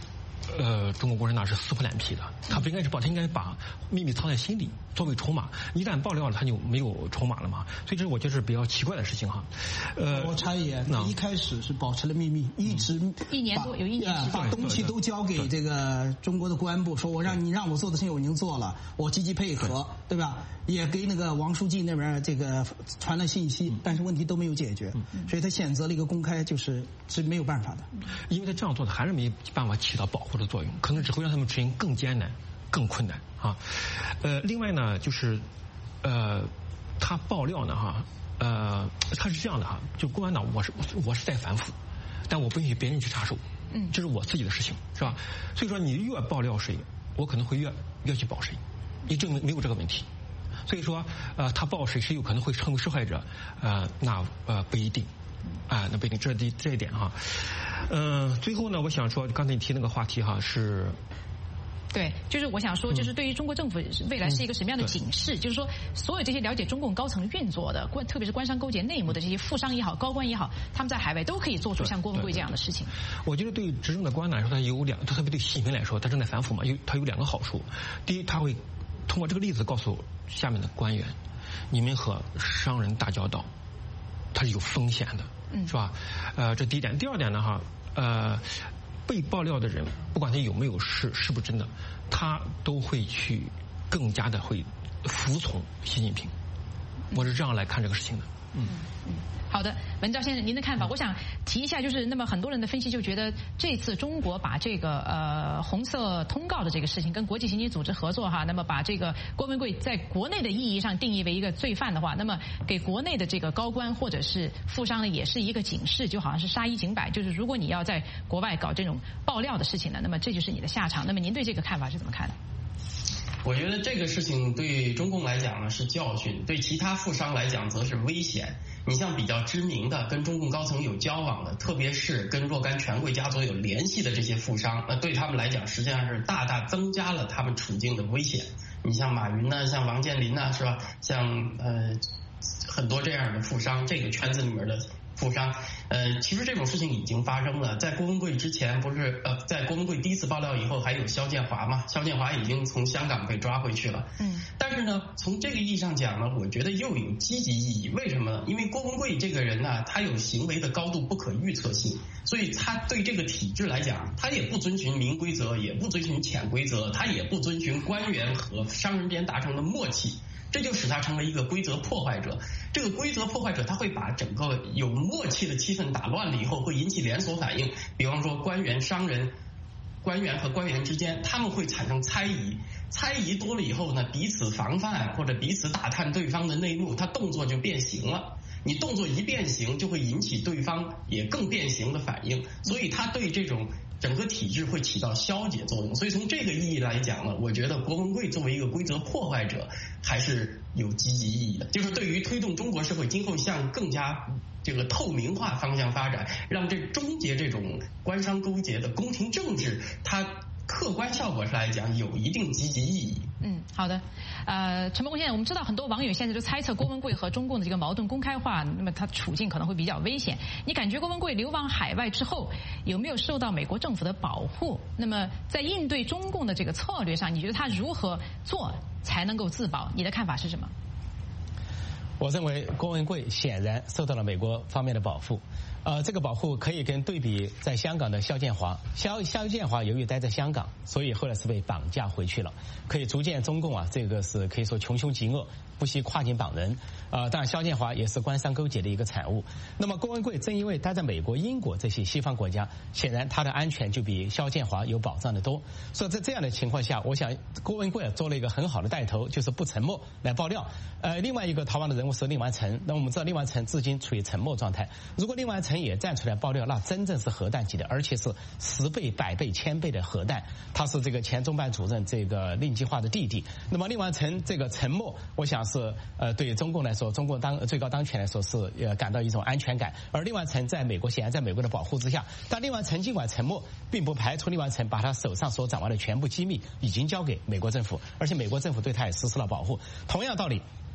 [SPEAKER 5] 中国共产党是撕破脸皮的，他不应该是他应该把秘密藏在心里作为筹码，一旦爆料了，他就没有筹码了嘛。所以这是我觉得是比较奇怪的事情哈。
[SPEAKER 4] 我插一言，一开始是保持了秘密，一直
[SPEAKER 1] 1年多有1年时间，
[SPEAKER 4] 把东西都交给这个中国的公安部，说我让我做的事情我已经做了，我积极配合，对吧？也给那个王书记那边这个传了信息，但是问题都没有解决，所以他选择了一个公开，是没有办法的。
[SPEAKER 5] 因为他这样做的还是没办法起到保护的作用，可能只会让他们执行更艰难、更困难啊。另外呢，就是他爆料呢哈，他是这样的哈，就共产党我是在反腐，但我不允许别人去插手，这是我自己的事情，是吧？所以说你越爆料谁，我可能会越去保谁，你证明没有这个问题。所以说他爆谁有可能会成为受害者，那不一定。那不一定，这是这一点哈。最后呢，我想说，刚才你提那个话题哈是。
[SPEAKER 1] 对，就是我想说，就是对于中国政府未来是一个什么样的警示？就是说，所有这些了解中共高层运作的，特别是官商勾结内幕的这些富商也好、高官也好，他们在海外都可以做出像郭文贵这样的事情。
[SPEAKER 5] 我觉得对执政的官来说，他特别对习近平来说，他正在反腐嘛，他有2个好处。第一，他会通过这个例子告诉下面的官员，你们和商人打交道，它是有风险的，是吧？这第一点。第二点呢，被爆料的人，不管他有没有是不是真的，他都会去更加的会服从习近平。我是这样来看这个事情的。
[SPEAKER 1] 好的，文昭先生，您的看法？我想提一下，就是那么很多人的分析就觉得，这次中国把这个红色通告的这个事情跟国际刑警组织合作哈，那么把这个郭文贵在国内的意义上定义为一个罪犯的话，那么给国内的这个高官或者是富商呢，也是一个警示，就好像是杀一儆百，就是如果你要在国外搞这种爆料的事情呢，那么这就是你的下场。那么您对这个看法是怎么看的？
[SPEAKER 2] 我觉得这个事情对中共来讲呢是教训，对其他富商来讲则是危险。你像比较知名的跟中共高层有交往的，特别是跟若干权贵家族有联系的这些富商，那对他们来讲实际上是大大增加了他们处境的危险。你像马云呢，像王健林呢，是吧？像很多这样的富商，这个圈子里面的富商，其实这种事情已经发生了。在郭文贵之前，不是在郭文贵第一次爆料以后，还有肖建华嘛？肖建华已经从香港被抓回去了。但是呢，从这个意义上讲呢，我觉得又有积极意义。为什么呢？因为郭文贵这个人呢，他有行为的高度不可预测性，所以他对这个体制来讲，他也不遵循明规则，也不遵循潜规则，他也不遵循官员和商人间达成的默契。这就使他成为一个规则破坏者。这个规则破坏者他会把整个有默契的气氛打乱了以后，会引起连锁反应。比方说官员、商人、官员和官员之间，他们会产生猜疑，猜疑多了以后呢，彼此防范或者彼此打探对方的内幕，他动作就变形了。你动作一变形，就会引起对方也更变形的反应，所以他对这种整个体制会起到消解作用。所以从这个意义来讲呢，我觉得郭文贵作为一个规则破坏者还是有积极意义的，就是对于推动中国社会今后向更加这个透明化方向发展，让这终结这种官商勾结的宫廷政治，它客观效果上来讲有一定积极意义。
[SPEAKER 1] 好的。陈伯公先生，我们知道很多网友现在就猜测郭文贵和中共的这个矛盾公开化，那么他处境可能会比较危险。你感觉郭文贵流亡海外之后，有没有受到美国政府的保护？那么在应对中共的这个策略上，你觉得他如何做才能够自保？你的看法是什么？
[SPEAKER 3] 我认为郭文贵显然受到了美国方面的保护。这个保护可以跟对比在香港的肖建华。肖建华由于待在香港，所以后来是被绑架回去了。可以逐渐中共啊，这个是可以说穷凶极恶，不惜跨境绑人。当然肖建华也是官商勾结的一个产物。那么郭文贵正因为待在美国、英国这些西方国家，显然他的安全就比肖建华有保障的多。所以在这样的情况下，我想郭文贵做了一个很好的带头，就是不沉默来爆料。另外一个逃亡的人物是令完成。那我们知道令完成至今处于沉默状态。如果令完成也站出来爆料，那真正是核弹级的，而且是10倍、100倍、1000倍的核弹。他是这个前中办主任这个令计划的弟弟。那么令完成这个沉默，我想是对中共来说，中共最高当权来说是感到一种安全感。而令完成在美国显然在美国的保护之下，但令完成尽管沉默，并不排除令完成把他手上所掌握的全部机密已经交给美国政府，而且美国政府对他也实施了保护。同样道理，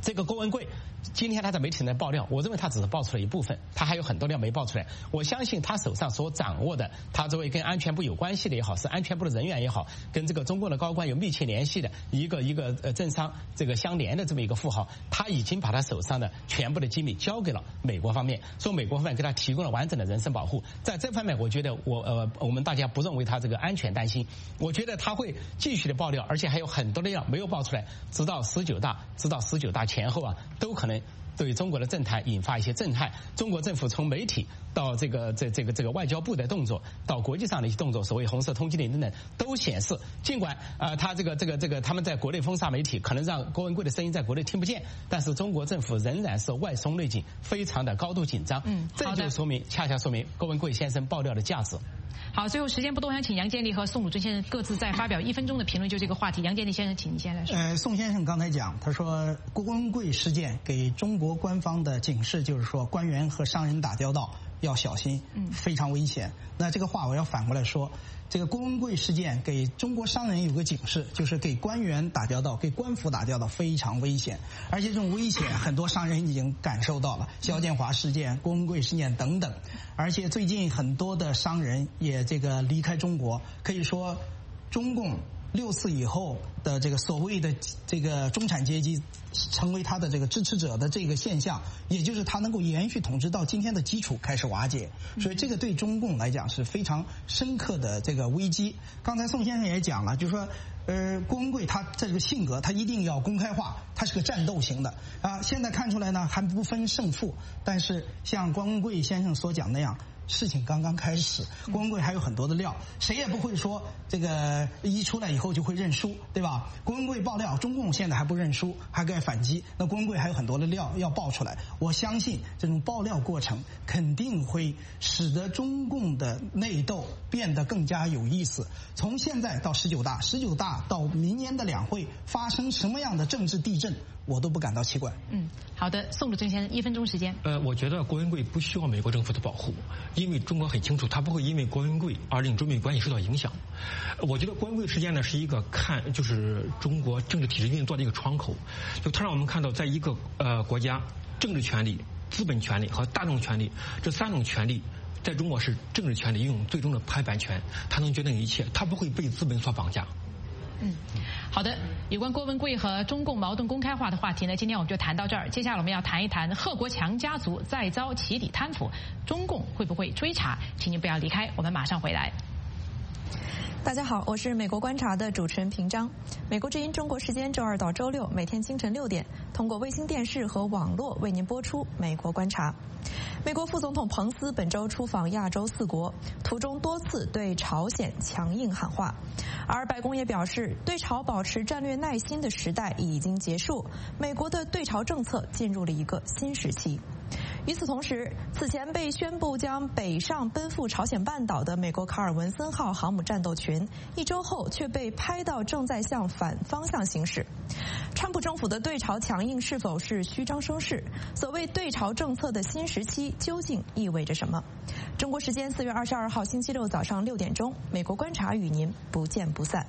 [SPEAKER 3] 这个郭文贵今天他在媒体内爆料，我认为他只是爆出了一部分，他还有很多料没爆出来。我相信他手上所掌握的，他作为跟安全部有关系的也好，是安全部的人员也好，跟这个中共的高官有密切联系的一个政商这个相连的这么一个富豪，他已经把他手上的全部的机密交给了美国方面，说美国方面给他提供了完整的人身保护。在这方面，我觉得我们大家不认为他这个安全担心，我觉得他会继续的爆料，而且还有很多的料没有爆出来，直到19大前后啊，都可能对中国的政坛引发一些震撼。中国政府从媒体到这个外交部的动作，到国际上的一些动作，所谓红色通缉令等等，都显示，尽管他这个他们在国内封杀媒体，可能让郭文贵的声音在国内听不见，但是中国政府仍然是外松内紧，非常的高度紧张。这就恰恰说明郭文贵先生爆料的价值。
[SPEAKER 1] 好，最后时间不多，想请杨建立和宋鲁珍先生各自再发表1分钟的评论，就这个话题。杨建立先生，请你先来说。
[SPEAKER 4] 宋先生刚才讲，他说郭文贵事件给中国官方的警示就是说，官员和商人打交道要小心，非常危险。那这个话我要反过来说，这个郭文贵事件给中国商人有个警示，就是给官员打交道、给官府打交道非常危险，而且这种危险很多商人已经感受到了，肖建华事件、郭文贵事件等等，而且最近很多的商人也离开中国，可以说中共6·4以后的这个所谓的这个中产阶级成为他的这个支持者的这个现象，也就是他能够延续统治到今天的基础开始瓦解，所以这个对中共来讲是非常深刻的这个危机。刚才宋先生也讲了，就是说郭文贵他这个性格他一定要公开化，他是个战斗型的啊。现在看出来呢还不分胜负，但是像郭文贵先生所讲那样，事情刚刚开始，郭文贵还有很多的料，谁也不会说这个一出来以后就会认输，对吧？郭文贵爆料，中共现在还不认输，还该反击，那郭文贵还有很多的料要爆出来。我相信这种爆料过程肯定会使得中共的内斗变得更加有意思。从现在到19大到明年的两会发生什么样的政治地震，我都不感到奇怪。
[SPEAKER 1] 好的，宋鲁珍先生，1分钟时间。
[SPEAKER 5] 我觉得郭文贵不需要美国政府的保护，因为中国很清楚，他不会因为郭文贵而令中美关系受到影响。我觉得郭文贵事件呢是一个就是中国政治体制运作的一个窗口，就它让我们看到，在一个国家，政治权利、资本权利和大众权利这3种权利，在中国是政治权利拥有最终的拍板权，它能决定一切，它不会被资本所绑架。
[SPEAKER 1] 好的，有关郭文贵和中共矛盾公开化的话题呢，今天我们就谈到这儿。接下来我们要谈一谈贺国强家族再遭起底贪腐，中共会不会追查？请您不要离开，我们马上回来。
[SPEAKER 6] 大家好，我是美国观察的主持人平章。美国之音中国时间周2到周6每天清晨6点，通过卫星电视和网络为您播出美国观察。美国副总统彭斯本周出访亚洲4国，途中多次对朝鲜强硬喊话，而白宫也表示，对朝保持战略耐心的时代已经结束，美国的对朝政策进入了一个新时期。与此同时，此前被宣布将北上奔赴朝鲜半岛的美国卡尔文森号航母战斗群，1周后却被拍到正在向反方向行驶。川普政府的对朝强硬是否是虚张声势？所谓对朝政策的新时期究竟意味着什么？中国时间4月22号星期六早上6点钟，美国观察与您不见不散。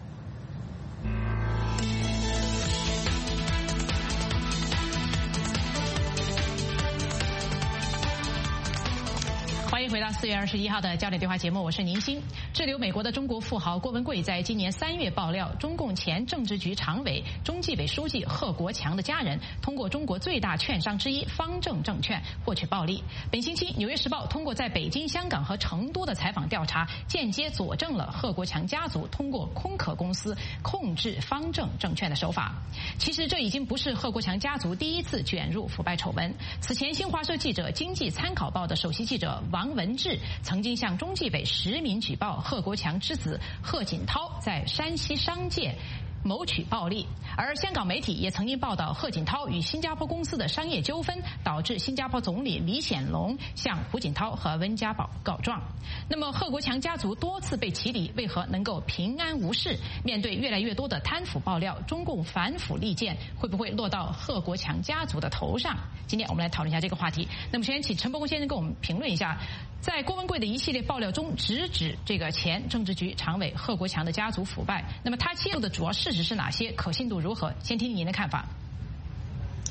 [SPEAKER 1] 欢迎回到4月21号的焦点对话节目，我是宁鑫。滞留美国的中国富豪郭文贵在今年3月爆料，中共前政治局常委、中纪委书记贺国强的家人通过中国最大券商之一方正证券获取暴利。本星期，《纽约时报》通过在北京、香港和成都的采访调查，间接佐证了贺国强家族通过空壳公司控制方正证券的手法。其实，这已经不是贺国强家族第一次卷入腐败丑闻。此前，新华社记者、经济参考报的首席记者王文志曾经向中纪委实名举报贺国强之子贺锦涛在山西商界谋取暴利，而香港媒体也曾经报道贺锦涛与新加坡公司的商业纠纷，导致新加坡总理李显龙向胡锦涛和温家宝告状。那么贺国强家族多次被起底，为何能够平安无事？面对越来越多的贪腐爆料，中共反腐利剑会不会落到贺国强家族的头上？今天我们来讨论一下这个话题。那么先请陈伯公先生跟我们评论一下，在郭文贵的一系列爆料中，直指这个前政治局常委贺国强的家族腐败，那么他揭露的主要事实是哪些？可信度如何？先听您的看法。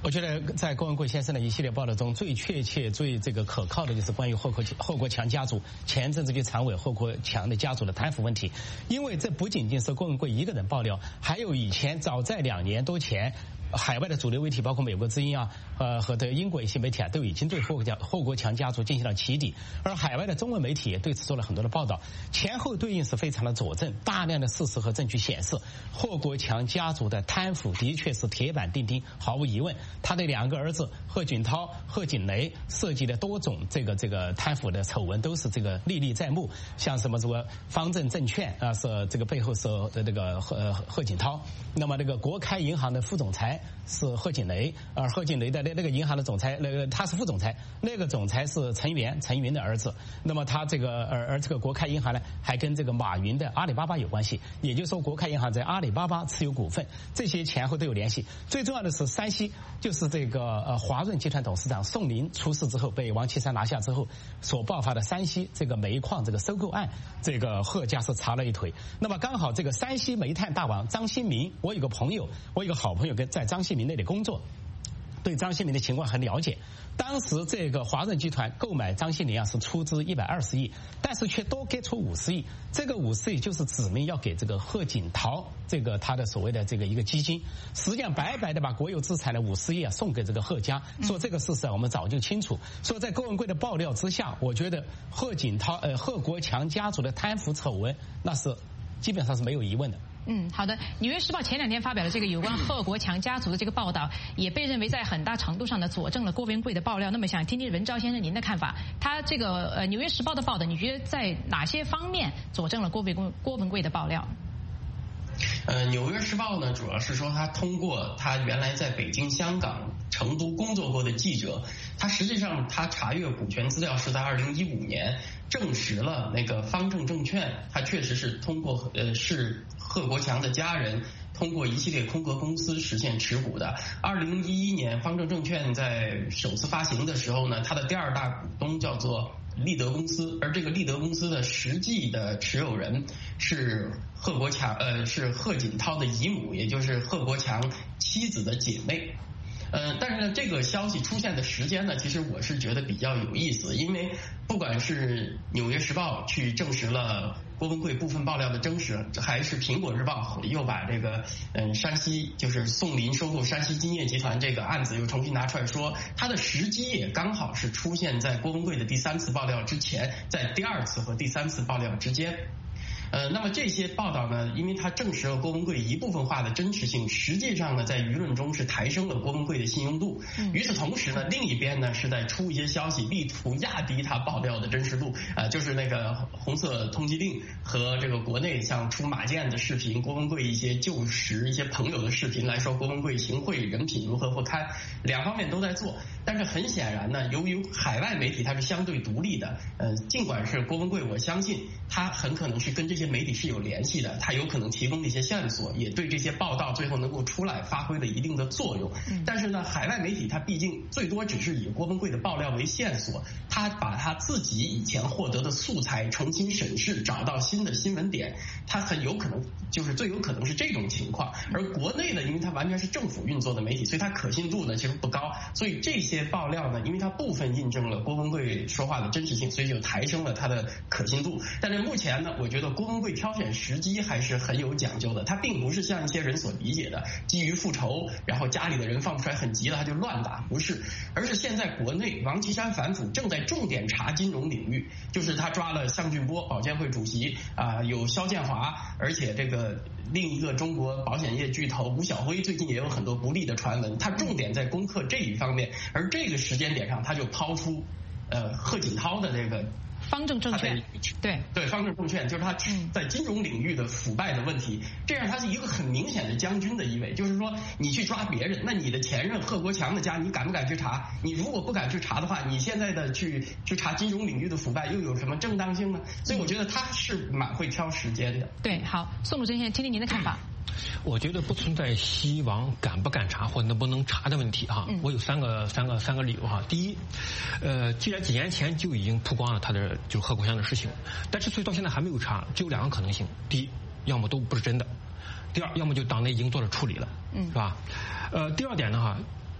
[SPEAKER 3] 我觉得在郭文贵先生的一系列报道中，最确切、最这个可靠的就是关于贺国强家族前政治局常委贺国强的家族的贪腐问题，因为这不仅仅是郭文贵一个人爆料，还有以前早在2年多前。海外的主流媒体，包括美国之音啊，和这个英国一些媒体啊，都已经对贺国强家族进行了起底，而海外的中文媒体也对此做了很多的报道，前后对应是非常的佐证，大量的事实和证据显示，贺国强家族的贪腐的确是铁板钉钉，毫无疑问，他的2个儿子贺锦涛、贺锦雷涉及的多种这个贪腐的丑闻都是这个历历在目，像什么这个方正证券啊，是这个背后是这个贺锦涛，那么这个国开银行的副总裁是贺锦雷，而贺锦雷的那个银行的总裁，他是副总裁，那个总裁是陈云的儿子。那么他这个而这个国开银行呢，还跟这个马云的阿里巴巴有关系，也就是说国开银行在阿里巴巴持有股份，这些前后都有联系。最重要的是山西，就是这个华润集团董事长宋林出事之后，被王岐山拿下之后所爆发的山西这个煤矿这个收购案，这个贺家是查了一腿。那么刚好这个山西煤炭大王张新民，我有个好朋友在张新民那里工作，对张新民的情况很了解。当时这个华润集团购买张新民啊是出资120亿，但是却多给出50亿，这个50亿就是指明要给这个贺锦涛这个他的所谓的这个一个基金，实际上白白的把国有资产的50亿啊送给这个贺家，说这个事实我们早就清楚。说在郭文贵的爆料之下，我觉得贺国强家族的贪腐丑闻那是基本上是没有疑问的。
[SPEAKER 1] 好的。《纽约时报》前2天发表的这个有关贺国强家族的这个报道，也被认为在很大程度上的佐证了郭文贵的爆料。那么想听听文昭先生您的看法，他这个《纽约时报》的报道，你觉得在哪些方面佐证了郭文贵的爆料？
[SPEAKER 2] 纽约时报呢，主要是说他通过他原来在北京、香港、成都工作过的记者，他实际上他查阅股权资料是在2015年证实了那个方正证券，他确实是通过是贺国强的家人通过一系列空壳公司实现持股的。2011年方正证券在首次发行的时候呢，它的第2大股东叫做立德公司，而这个立德公司的实际的持有人是贺国强，是贺锦涛的姨母，也就是贺国强妻子的姐妹。但是呢，这个消息出现的时间呢，其实我是觉得比较有意思，因为不管是《纽约时报》去证实了郭文贵部分爆料的真实，还是《苹果日报》又把这个山西就是宋林收购山西金业集团这个案子又重新拿出来说，它的时机也刚好是出现在郭文贵的第3次爆料之前，在第2次和第3次爆料之间。那么这些报道呢，因为它证实了郭文贵一部分化的真实性，实际上呢，在舆论中是抬升了郭文贵的信用度。与此同时呢，另一边呢是在出一些消息，力图压低他爆料的真实度。就是那个红色通缉令和这个国内像出马建的视频，郭文贵一些旧识、一些朋友的视频来说，郭文贵行贿人品如何不堪，两方面都在做。但是很显然呢，由于海外媒体它是相对独立的，尽管是郭文贵，我相信他很可能是跟这些媒体是有联系的，他有可能提供的一些线索，也对这些报道最后能够出来发挥了一定的作用。但是呢，海外媒体它毕竟最多只是以郭文贵的爆料为线索，他把他自己以前获得的素材重新审视，找到新的新闻点，他很有可能就是最有可能是这种情况。而国内呢，因为它完全是政府运作的媒体，所以它可信度呢其实不高，所以这些爆料呢，因为它部分印证了郭文贵说话的真实性，所以就抬升了它的可信度。但是目前呢，我觉得郭文贵挑选时机还是很有讲究的，他并不是像一些人所理解的基于复仇，然后家里的人放不出来很急了他就乱打，不是，而是现在国内王岐山反腐正在重点查金融领域，就是他抓了项俊波保监会主席有肖建华，而且这个另一个中国保险业巨头吴晓辉最近也有很多不利的传闻，他重点在攻克这一方面，而这个时间点上他就抛出贺锦涛的这个
[SPEAKER 1] 方正证券，
[SPEAKER 2] 对方正证券，就是他在金融领域的腐败的问题，这样他是一个很明显的将军的意味，就是说你去抓别人，那你的前任贺国强的家你敢不敢去查？你如果不敢去查的话，你现在的去查金融领域的腐败又有什么正当性呢？所以我觉得他是蛮会挑时间的。对，
[SPEAKER 1] 好，宋鲁珍先生，听听您的看法。
[SPEAKER 5] 我觉得不存在西王敢不敢查或能不能查的问题哈。我有三个理由哈。第一，既然几年前就已经曝光了他的就是贺国强的事情，但是所以到现在还没有查，只有2个可能性：第一，要么都不是真的；第二，要么就党内已经做了处理了，是吧？第二点呢哈，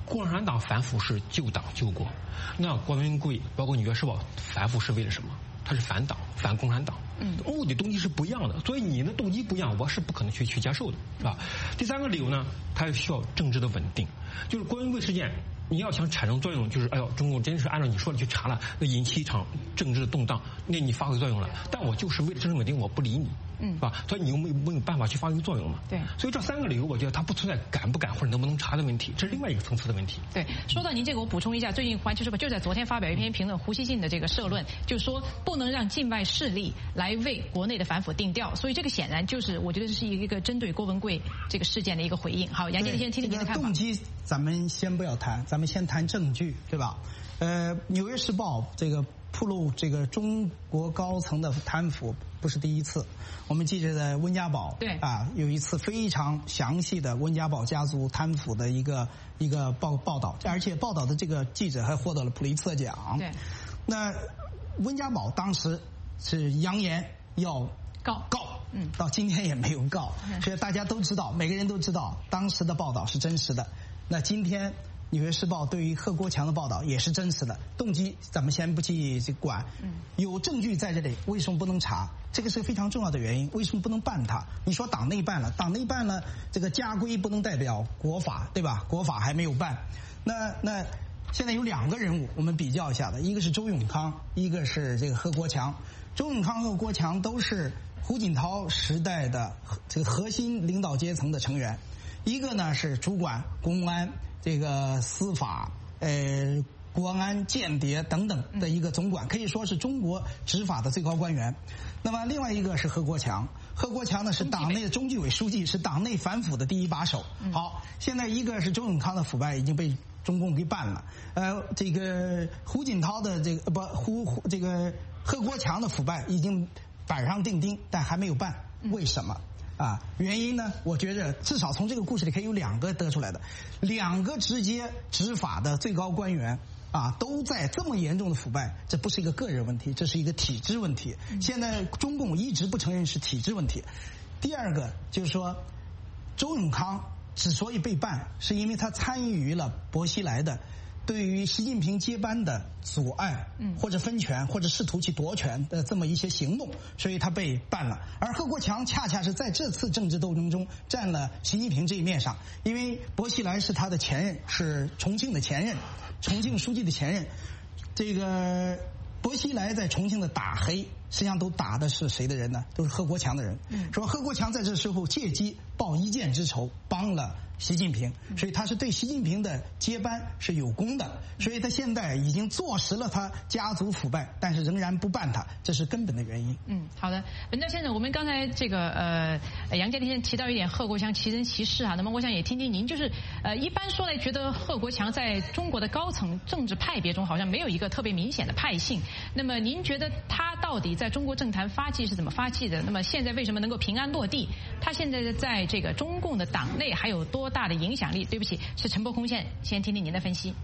[SPEAKER 5] 共产党反腐是救党救国，那郭文贵包括《纽约时报》反腐是为了什么？他是反党、反共产党，目的动机是不一样的，所以你的动机不一样，我是不可能去接受的，是吧？第三个理由呢，它需要政治的稳定，就是郭文贵事件。你要想产生作用，就是哎呦，中共真是按照你说的去查了，那引起一场政治的动荡，那你发挥作用了。但我就是为了政治稳定，我不理你，是吧？所以你又没有办法去发挥作用嘛？
[SPEAKER 1] 对。
[SPEAKER 5] 所以这3个理由，我觉得它不存在敢不敢或者能不能查的问题，这是另外一个层次的问题。
[SPEAKER 1] 对，说到您这个，我补充一下，最近《环球时报》就在昨天发表一篇评论胡锡进的这个社论，就说不能让境外势力来为国内的反腐定调，所以这个显然就是我觉得这是一个针对郭文贵这个事件的一个回应。好，杨经理先听听您的看法。
[SPEAKER 4] 动机咱们先不要谈，咱们先谈证据，对吧？《纽约时报》这个披露这个中国高层的贪腐不是第一次，我们记着在温家宝有一次非常详细的温家宝家族贪腐的一个报道，而且报道的这个记者还获得了普利策奖。
[SPEAKER 1] 对，
[SPEAKER 4] 那温家宝当时是扬言要告，到今天也没有告，所以大家都知道，每个人都知道当时的报道是真实的。那今天《纽约时报》对于贺国强的报道也是真实的，动机咱们先不去管，有证据在这里，为什么不能查？这个是非常重要的原因。为什么不能办它？你说党内办了，党内办了，这个家规不能代表国法，对吧？国法还没有办。那现在有2个人物，我们比较一下的，一个是周永康，一个是这个贺国强。周永康和郭强都是胡锦涛时代的这个核心领导阶层的成员。一个呢是主管公安、这个司法、国安、间谍等等的一个总管，可以说是中国执法的最高官员。那么另外一个是贺国强，贺国强呢是党内的中纪委书记，是党内反腐的第一把手。好，现在一个是周永康的腐败已经被中共给办了，这个胡锦涛的这个贺国强的腐败已经板上钉钉，但还没有办，为什么？原因呢？我觉着至少从这个故事里可以有2个得出来的，2个直接执法的最高官员都在这么严重的腐败，这不是一个个人问题，这是一个体制问题。现在中共一直不承认是体制问题。第2个就是说，周永康之所以被办，是因为他参与了薄熙来的对于习近平接班的阻碍，或者分权，或者试图去夺权的这么一些行动，所以他被办了。而贺国强恰恰是在这次政治斗争中站了习近平这一面上，因为薄熙来是他的前任，是重庆的前任，重庆书记的前任。这个薄熙来在重庆的打黑，实际上都打的是谁的人呢？都是贺国强的人。说贺国强在这时候借机报一箭之仇，帮了习近平，所以他是对习近平的接班是有功的，所以他现在已经坐实了他家族腐败，但是仍然不办他，这是根本的原因。
[SPEAKER 1] 好的，文章先生，我们刚才这个杨建立先生提到一点贺国强其人其事那么我想也听听您，就是一般说来觉得贺国强在中国的高层政治派别中好像没有一个特别明显的派性，那么您觉得他到底在中国政坛发迹是怎么发迹的？那么现在为什么能够平安落地？他现在在这个中共的党内还有多大的影响力？对不起，是陈伯空先听听您的分析。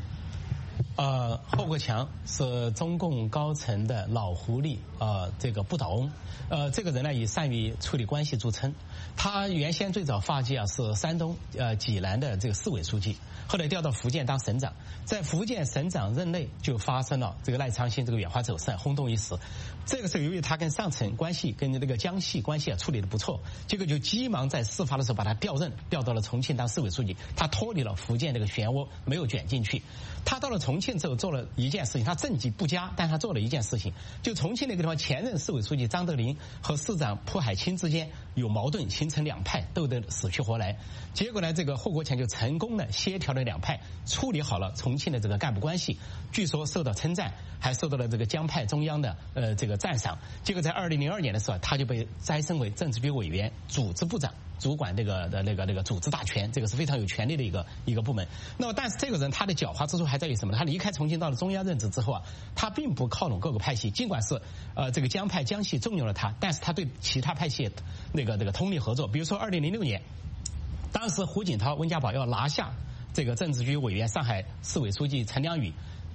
[SPEAKER 3] 贺国强是中共高层的老狐狸，这个不倒翁。这个人呢以善于处理关系著称。他原先最早发迹是山东济南的这个市委书记，后来调到福建当省长。在福建省长任内就发生了这个赖昌星这个远华走肾，轰动一时。这个是由于他跟上层关系跟这个江系关系处理的不错，结果就急忙在事发的时候把他调到了重庆当市委书记，他脱离了福建这个漩涡，没有卷进去。他到了重庆之后做了一件事情，他政绩不佳，但他做了一件事情，就重庆那个地方前任市委书记张德林和市长蒲海清之间有矛盾，形成2派，斗得死去活来。结果呢，这个贺国强就成功的协调了2派，处理好了重庆的这个干部关系，据说受到称赞，还受到了这个江派中央的这个赞赏。结果在2002年的时候，他就被摘升为政治局委员、组织部长，主管这个组织大权，这个是非常有权力的一个部门。那么，但是这个人他的狡猾之处还在于什么呢？他离开重庆到了中央任职之后他并不靠拢各个派系，尽管是这个江派江系重用了他，但是他对其他派系那个通力合作。比如说2006年，当时胡锦涛、温家宝要拿下这个政治局委员、上海市委书记陈良宇。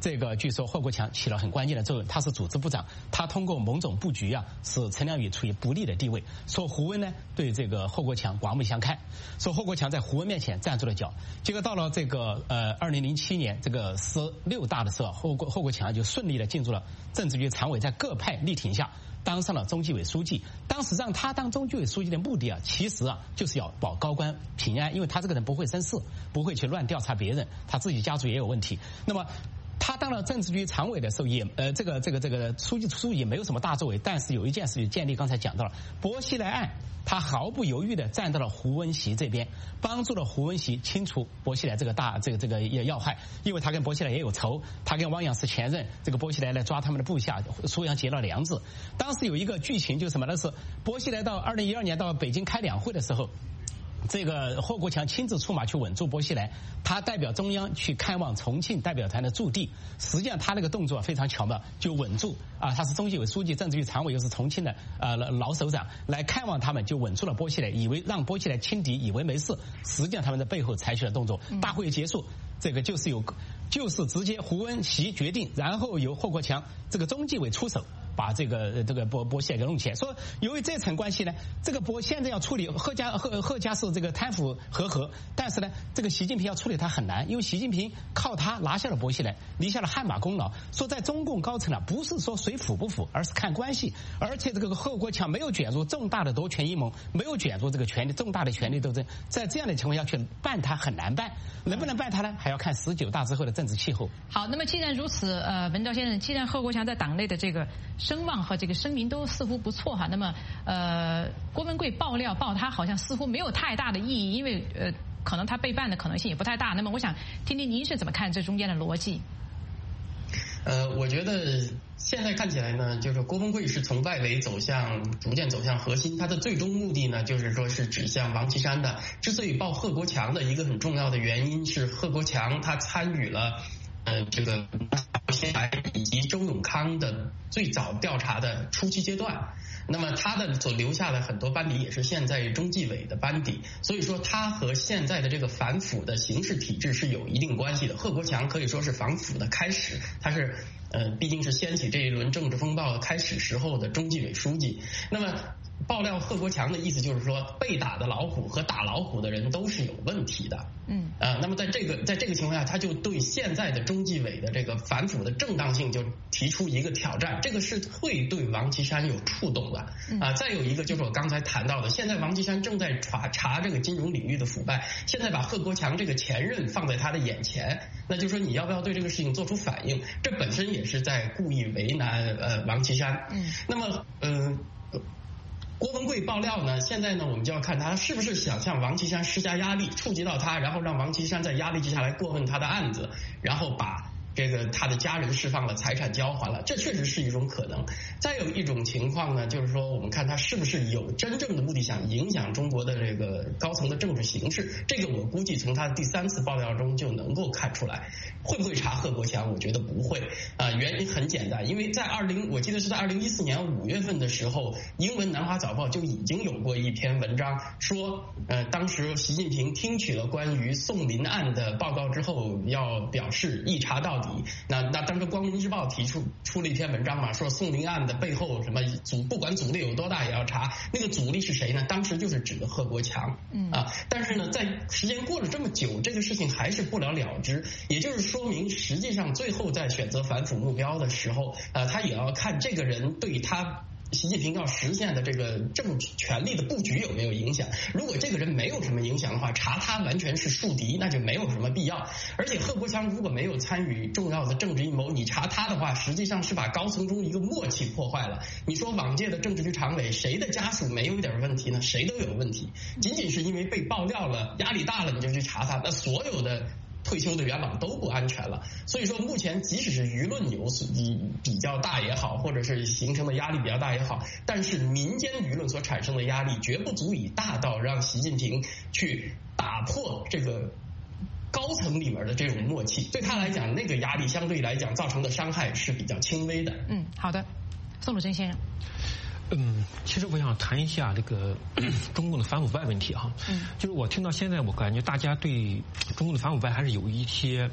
[SPEAKER 3] 这个据说霍国强起了很关键的作用，他是组织部长，他通过某种布局啊，使陈良宇处于不利的地位。说胡温呢对这个霍国强刮目相看，说霍国强在胡温面前站住了脚。结果到了这个2007年这个16大的时候，霍国强就顺利的进入了政治局常委，在各派力挺下当上了中纪委书记。当时让他当中纪委书记的目的啊，其实啊就是要保高官平安，因为他这个人不会生事，不会去乱调查别人，他自己家族也有问题。那么他当了政治局常委的时候也这个书记也没有什么大作为，但是有一件事情建立刚才讲到了薄熙来案，他毫不犹豫的站到了胡温习这边，帮助了胡温习清除薄熙来这个要害，因为他跟薄熙来也有仇，他跟汪洋是前任，这个薄熙来来抓他们的部下，苏阳结了梁子。当时有一个剧情就是什么呢？是薄熙来到2012年到北京开两会的时候，这个霍国强亲自出马去稳住薄熙来，他代表中央去看望重庆代表团的驻地，实际上他那个动作非常巧妙，就稳住啊，他是中纪委书记、政治局常委，又是重庆的老首长，来看望他们，就稳住了薄熙来，以为让薄熙来轻敌，以为没事，实际上他们在背后采取了动作。大会结束，这个就是直接胡温习决定，然后由霍国强这个中纪委出手，把这个薄熙来给弄起来。说由于这层关系呢，这个现在要处理贺家是这个贪腐合合，但是呢，这个习近平要处理他很难，因为习近平靠他拿下了薄熙来，立下了汗马功劳。说在中共高层啊，不是说谁腐不腐，而是看关系。而且这个霍国强没有卷入重大的夺权阴谋，没有卷入这个重大的权力斗争，在这样的情况下去办他很难办，能不能办他呢？还要看19大之后的政治气候。
[SPEAKER 1] 好，那么既然如此，文昭先生，既然霍国强在党内的这个声望和这个声名都似乎不错哈，那么郭文贵爆他好像似乎没有太大的意义，因为可能他被办的可能性也不太大。那么我想听听您是怎么看这中间的逻辑？
[SPEAKER 2] 我觉得现在看起来呢，就是郭文贵是从外围逐渐走向核心，他的最终目的呢，就是说是指向王岐山的。之所以爆贺国强的一个很重要的原因是，贺国强他参与了这个以及周永康的最早调查的初期阶段，那么他的所留下的很多班底也是现在中纪委的班底，所以说他和现在的这个反腐的形式体制是有一定关系的。贺国强可以说是反腐的开始，他是毕竟是掀起这一轮政治风暴开始时候的中纪委书记。那么爆料贺国强的意思就是说，被打的老虎和打老虎的人都是有问题的。那么在这个情况下，他就对现在的中纪委的这个反腐的正当性就提出一个挑战，这个是会对王岐山有触动的。再有一个就是我刚才谈到的，现在王岐山正在查这个金融领域的腐败，现在把贺国强这个前任放在他的眼前，那就是说你要不要对这个事情做出反应？这本身也是在故意为难王岐山。那么郭文贵爆料呢，现在呢我们就要看他是不是想向王岐山施加压力，触及到他，然后让王岐山在压力之下来过问他的案子，然后把这个他的家人释放了，财产交还了，这确实是一种可能。再有一种情况呢，就是说我们看他是不是有真正的目的想影响中国的这个高层的政治形势，这个我估计从他的第3次爆料中就能够看出来。会不会查贺国强？我觉得不会原因很简单，因为在我记得是在2014年5月份的时候，英文南华早报就已经有过一篇文章说，当时习近平听取了关于宋林案的报告之后，要表示一查到底。那当时光明日报出了一篇文章嘛，说宋林案的背后什么不管阻力有多大也要查，那个阻力是谁呢？当时就是指的贺国强。但是呢，在时间过了这么久，这个事情还是不了了之，也就是说明实际上最后在选择反腐目标的时候，他也要看这个人对他习近平要实现的这个权力的布局有没有影响。如果这个人没有什么影响的话，查他完全是树敌，那就没有什么必要。而且贺国强如果没有参与重要的政治阴谋，你查他的话，实际上是把高层中一个默契破坏了。你说往届的政治局常委谁的家属没有一点问题呢？谁都有问题，仅仅是因为被爆料了，压力大了你就去查他，那所有的退休的元老都不安全了。所以说目前即使是舆论比较大也好，或者是形成的压力比较大也好，但是民间舆论所产生的压力绝不足以大到让习近平去打破这个高层里面的这种默契。对他来讲，那个压力相对来讲造成的伤害是比较轻微的。
[SPEAKER 1] 好的，宋鲁珍先生。
[SPEAKER 5] 其实我想谈一下这个中共的反腐败问题哈。就是我听到现在，我感觉大家对中共的反腐败还是有一些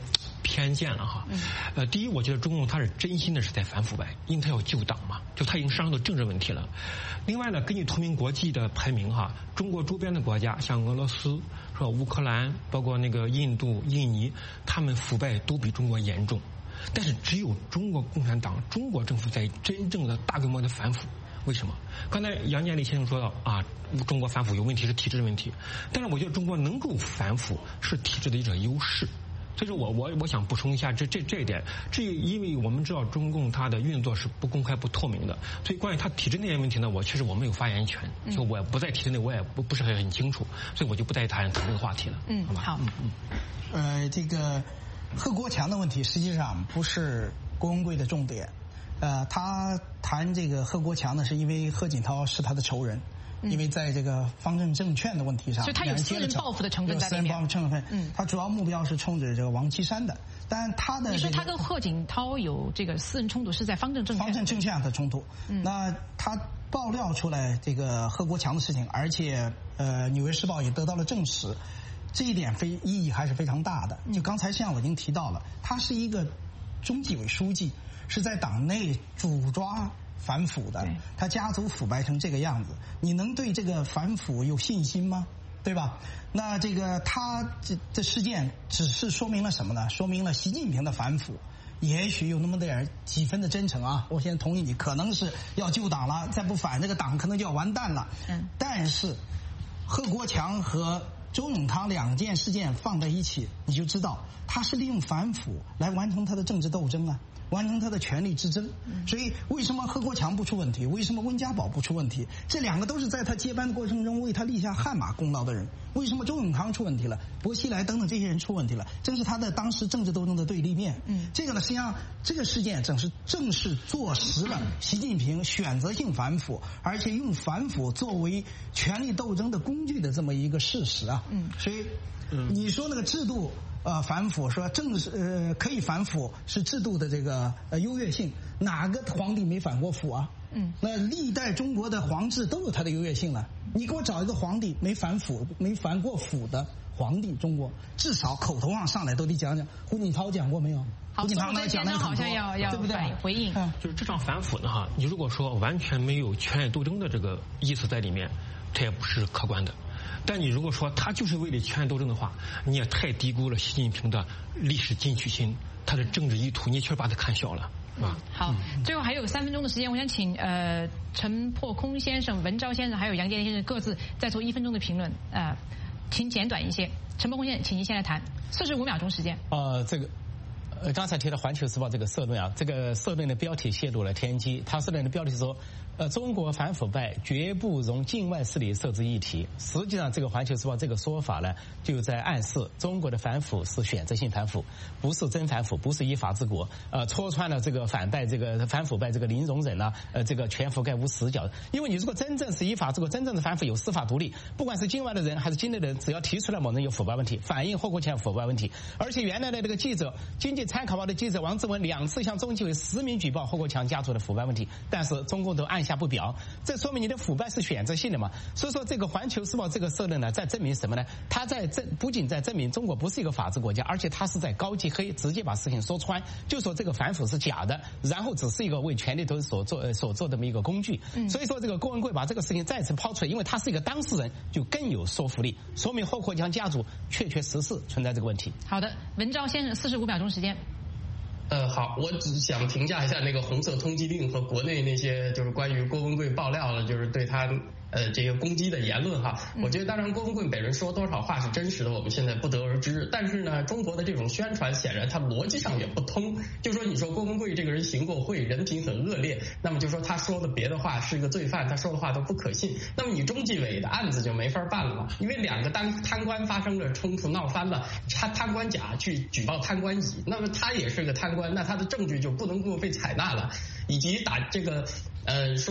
[SPEAKER 5] 偏见了哈。第一，我觉得中共他是真心的是在反腐败，因为他要救党嘛，就他已经上升到政治问题了。另外呢，根据透明国际的排名哈，中国周边的国家像俄罗斯、是吧乌克兰，包括那个印度、印尼，他们腐败都比中国严重。但是只有中国共产党、中国政府在真正的大规模的反腐。为什么？刚才杨建立先生说到啊，中国反腐有问题是体制的问题，但是我觉得中国能够反腐是体制的一种优势。所以说我想补充一下这一点。至于因为我们知道中共它的运作是不公开不透明的，所以关于它体制内的问题呢，我确实我没有发言权，就我不在体制内，我也不是很清楚，所以我就不再谈这个话题了。好吧。
[SPEAKER 1] 好。
[SPEAKER 4] 这个贺国强的问题实际上不是郭文贵的重点。他谈这个贺国强呢，是因为贺锦涛是他的仇人。因为在这个方正证券的问题上，
[SPEAKER 1] 所以他有私人报复的成分在里面。
[SPEAKER 4] 有私人报复成分，他主要目标是冲着这个王岐山的。但他的
[SPEAKER 1] 你说他跟贺锦涛有这个私人冲突，是在方正证券？
[SPEAKER 4] 方正证券的冲突。那他爆料出来这个贺国强的事情，而且纽约时报也得到了证实，这一点意义还是非常大的。就刚才像我已经提到了，他是一个中纪委书记，是在党内主抓反腐的，他家族腐败成这个样子，你能对这个反腐有信心吗？对吧？那这个他这事件只是说明了什么呢？说明了习近平的反腐也许有那么点几分的真诚啊！我现在同意你，可能是要救党了，再不反这个党可能就要完蛋了。但是贺国强和周永康两件事件放在一起，你就知道他是利用反腐来完成他的政治斗争啊，完成他的权力之争。所以为什么贺国强不出问题，为什么温家宝不出问题？这两个都是在他接班的过程中为他立下汗马功劳的人。为什么周永康出问题了，薄熙来等等这些人出问题了？正是他的当时政治斗争的对立面。这个呢，实际上这个事件正是坐实了习近平选择性反腐，而且用反腐作为权力斗争的工具的这么一个事实啊。所以你说那个制度反腐，说可以反腐是制度的这个优越性，哪个皇帝没反过腐啊？那历代中国的皇制都有它的优越性了。你给我找一个皇帝没反过腐的皇帝，中国至少口头上来都得讲讲。胡锦涛讲过没有？
[SPEAKER 1] 胡锦涛讲的好像要
[SPEAKER 4] 对不对？
[SPEAKER 1] 回应。
[SPEAKER 5] 就是这场反腐呢哈，你如果说完全没有权力斗争的这个意思在里面，这也不是客观的。但你如果说他就是为了权力斗争的话，你也太低估了习近平的历史进取心，他的政治意图，你确实把他看小了。
[SPEAKER 1] 好，最后还有3分钟的时间，我想请陈破空先生、文昭先生还有杨建林先生各自再做1分钟的评论，请简短一些。陈破空先生，请您先来谈，45秒钟时间。
[SPEAKER 3] 这个。刚才提到《环球时报》这个社论啊，这个社论的标题泄露了天机。他社论的标题说，中国反腐败绝不容境外势力设置议题。实际上，这个《环球时报》这个说法呢，就在暗示中国的反腐是选择性反腐，不是真反腐，不是依法治国。戳穿了这个反腐败这个零容忍啊，这个全覆盖无死角。因为你如果真正是依法治国，真正的反腐有司法独立，不管是境外的人还是境内的人，只要提出来某人有腐败问题，反映贺国强腐败问题，而且原来的这个记者经济参考报的记者王志文2次向中纪委实名举报贺国强家族的腐败问题，但是中共都按下不表，这说明你的腐败是选择性的嘛。所以说这个《环球时报》这个社论呢，在证明什么呢？他不仅在证明中国不是一个法治国家，而且他是在高级黑，直接把事情说穿，就说这个反腐是假的，然后只是一个为权力斗争所做的这么一个工具。所以说这个郭文贵把这个事情再次抛出来，因为他是一个当事人，就更有说服力，说明贺国强家族确实存在这个问题。
[SPEAKER 1] 好的，文昭先生，45秒钟时间。
[SPEAKER 2] 好，我只想评价一下那个红色通缉令和国内那些就是关于郭文贵爆料的，就是对他这个攻击的言论哈。我觉得当然郭文贵本人说多少话是真实的，我们现在不得而知。但是呢，中国的这种宣传显然他逻辑上也不通。就说你说郭文贵这个人行过贿，人品很恶劣，那么就说他说的别的话是个罪犯，他说的话都不可信，那么你中纪委的案子就没法办了嘛。因为2个贪官发生了冲突闹翻了，贪官甲去举报贪官乙，那么他也是个贪官，那他的证据就不能够被采纳了。以及打这个说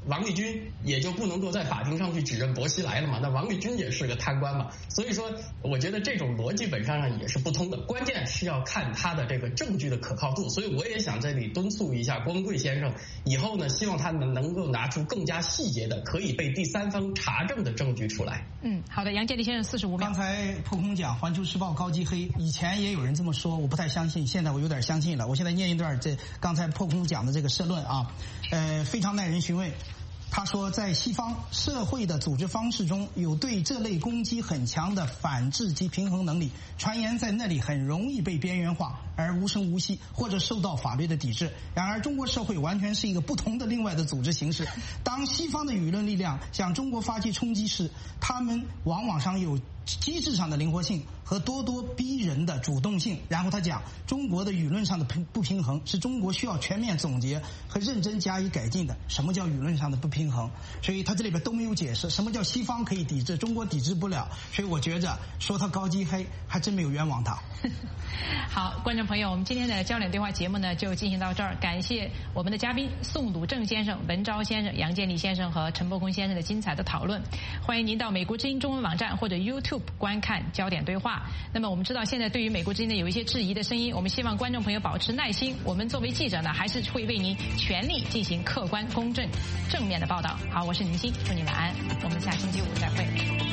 [SPEAKER 2] 王立军也就不能够在法庭上去指认薄熙来了嘛？那王立军也是个贪官嘛？所以说，我觉得这种逻辑本上也是不通的。关键是要看他的这个证据的可靠度。所以我也想这里敦促一下郭文贵先生，以后呢，希望他们能够拿出更加细节的、可以被第三方查证的证据出来。
[SPEAKER 1] 好的，杨建立先生45秒。
[SPEAKER 4] 刚才破空讲《环球时报》高级黑，以前也有人这么说，我不太相信，现在我有点相信了。我现在念一段刚才破空讲的这个社论啊，非常耐人寻味。他说，在西方社会的组织方式中，有对这类攻击很强的反制及平衡能力，传言在那里很容易被边缘化而无声无息，或者受到法律的抵制。然而，中国社会完全是一个不同的另外的组织形式。当西方的舆论力量向中国发起冲击时，他们往往上有机制上的灵活性和咄咄逼人的主动性。然后他讲，中国的舆论上的不平衡是中国需要全面总结和认真加以改进的。什么叫舆论上的不平衡？所以他这里边都没有解释什么叫西方可以抵制，中国抵制不了。所以我觉着说他高级黑还真没有冤枉他。
[SPEAKER 1] 好，观众朋友，我们今天的焦点对话节目呢就进行到这儿，感谢我们的嘉宾宋笃正先生、文昭先生、杨建立先生和陈伯公先生的精彩的讨论。欢迎您到美国之音中文网站或者 YouTube 观看焦点对话。那么我们知道现在对于美国之音呢有一些质疑的声音，我们希望观众朋友保持耐心，我们作为记者呢还是会为您全力进行客观、公正、正面的报道。好，我是宁鑫，祝你晚安，我们下星期五再会。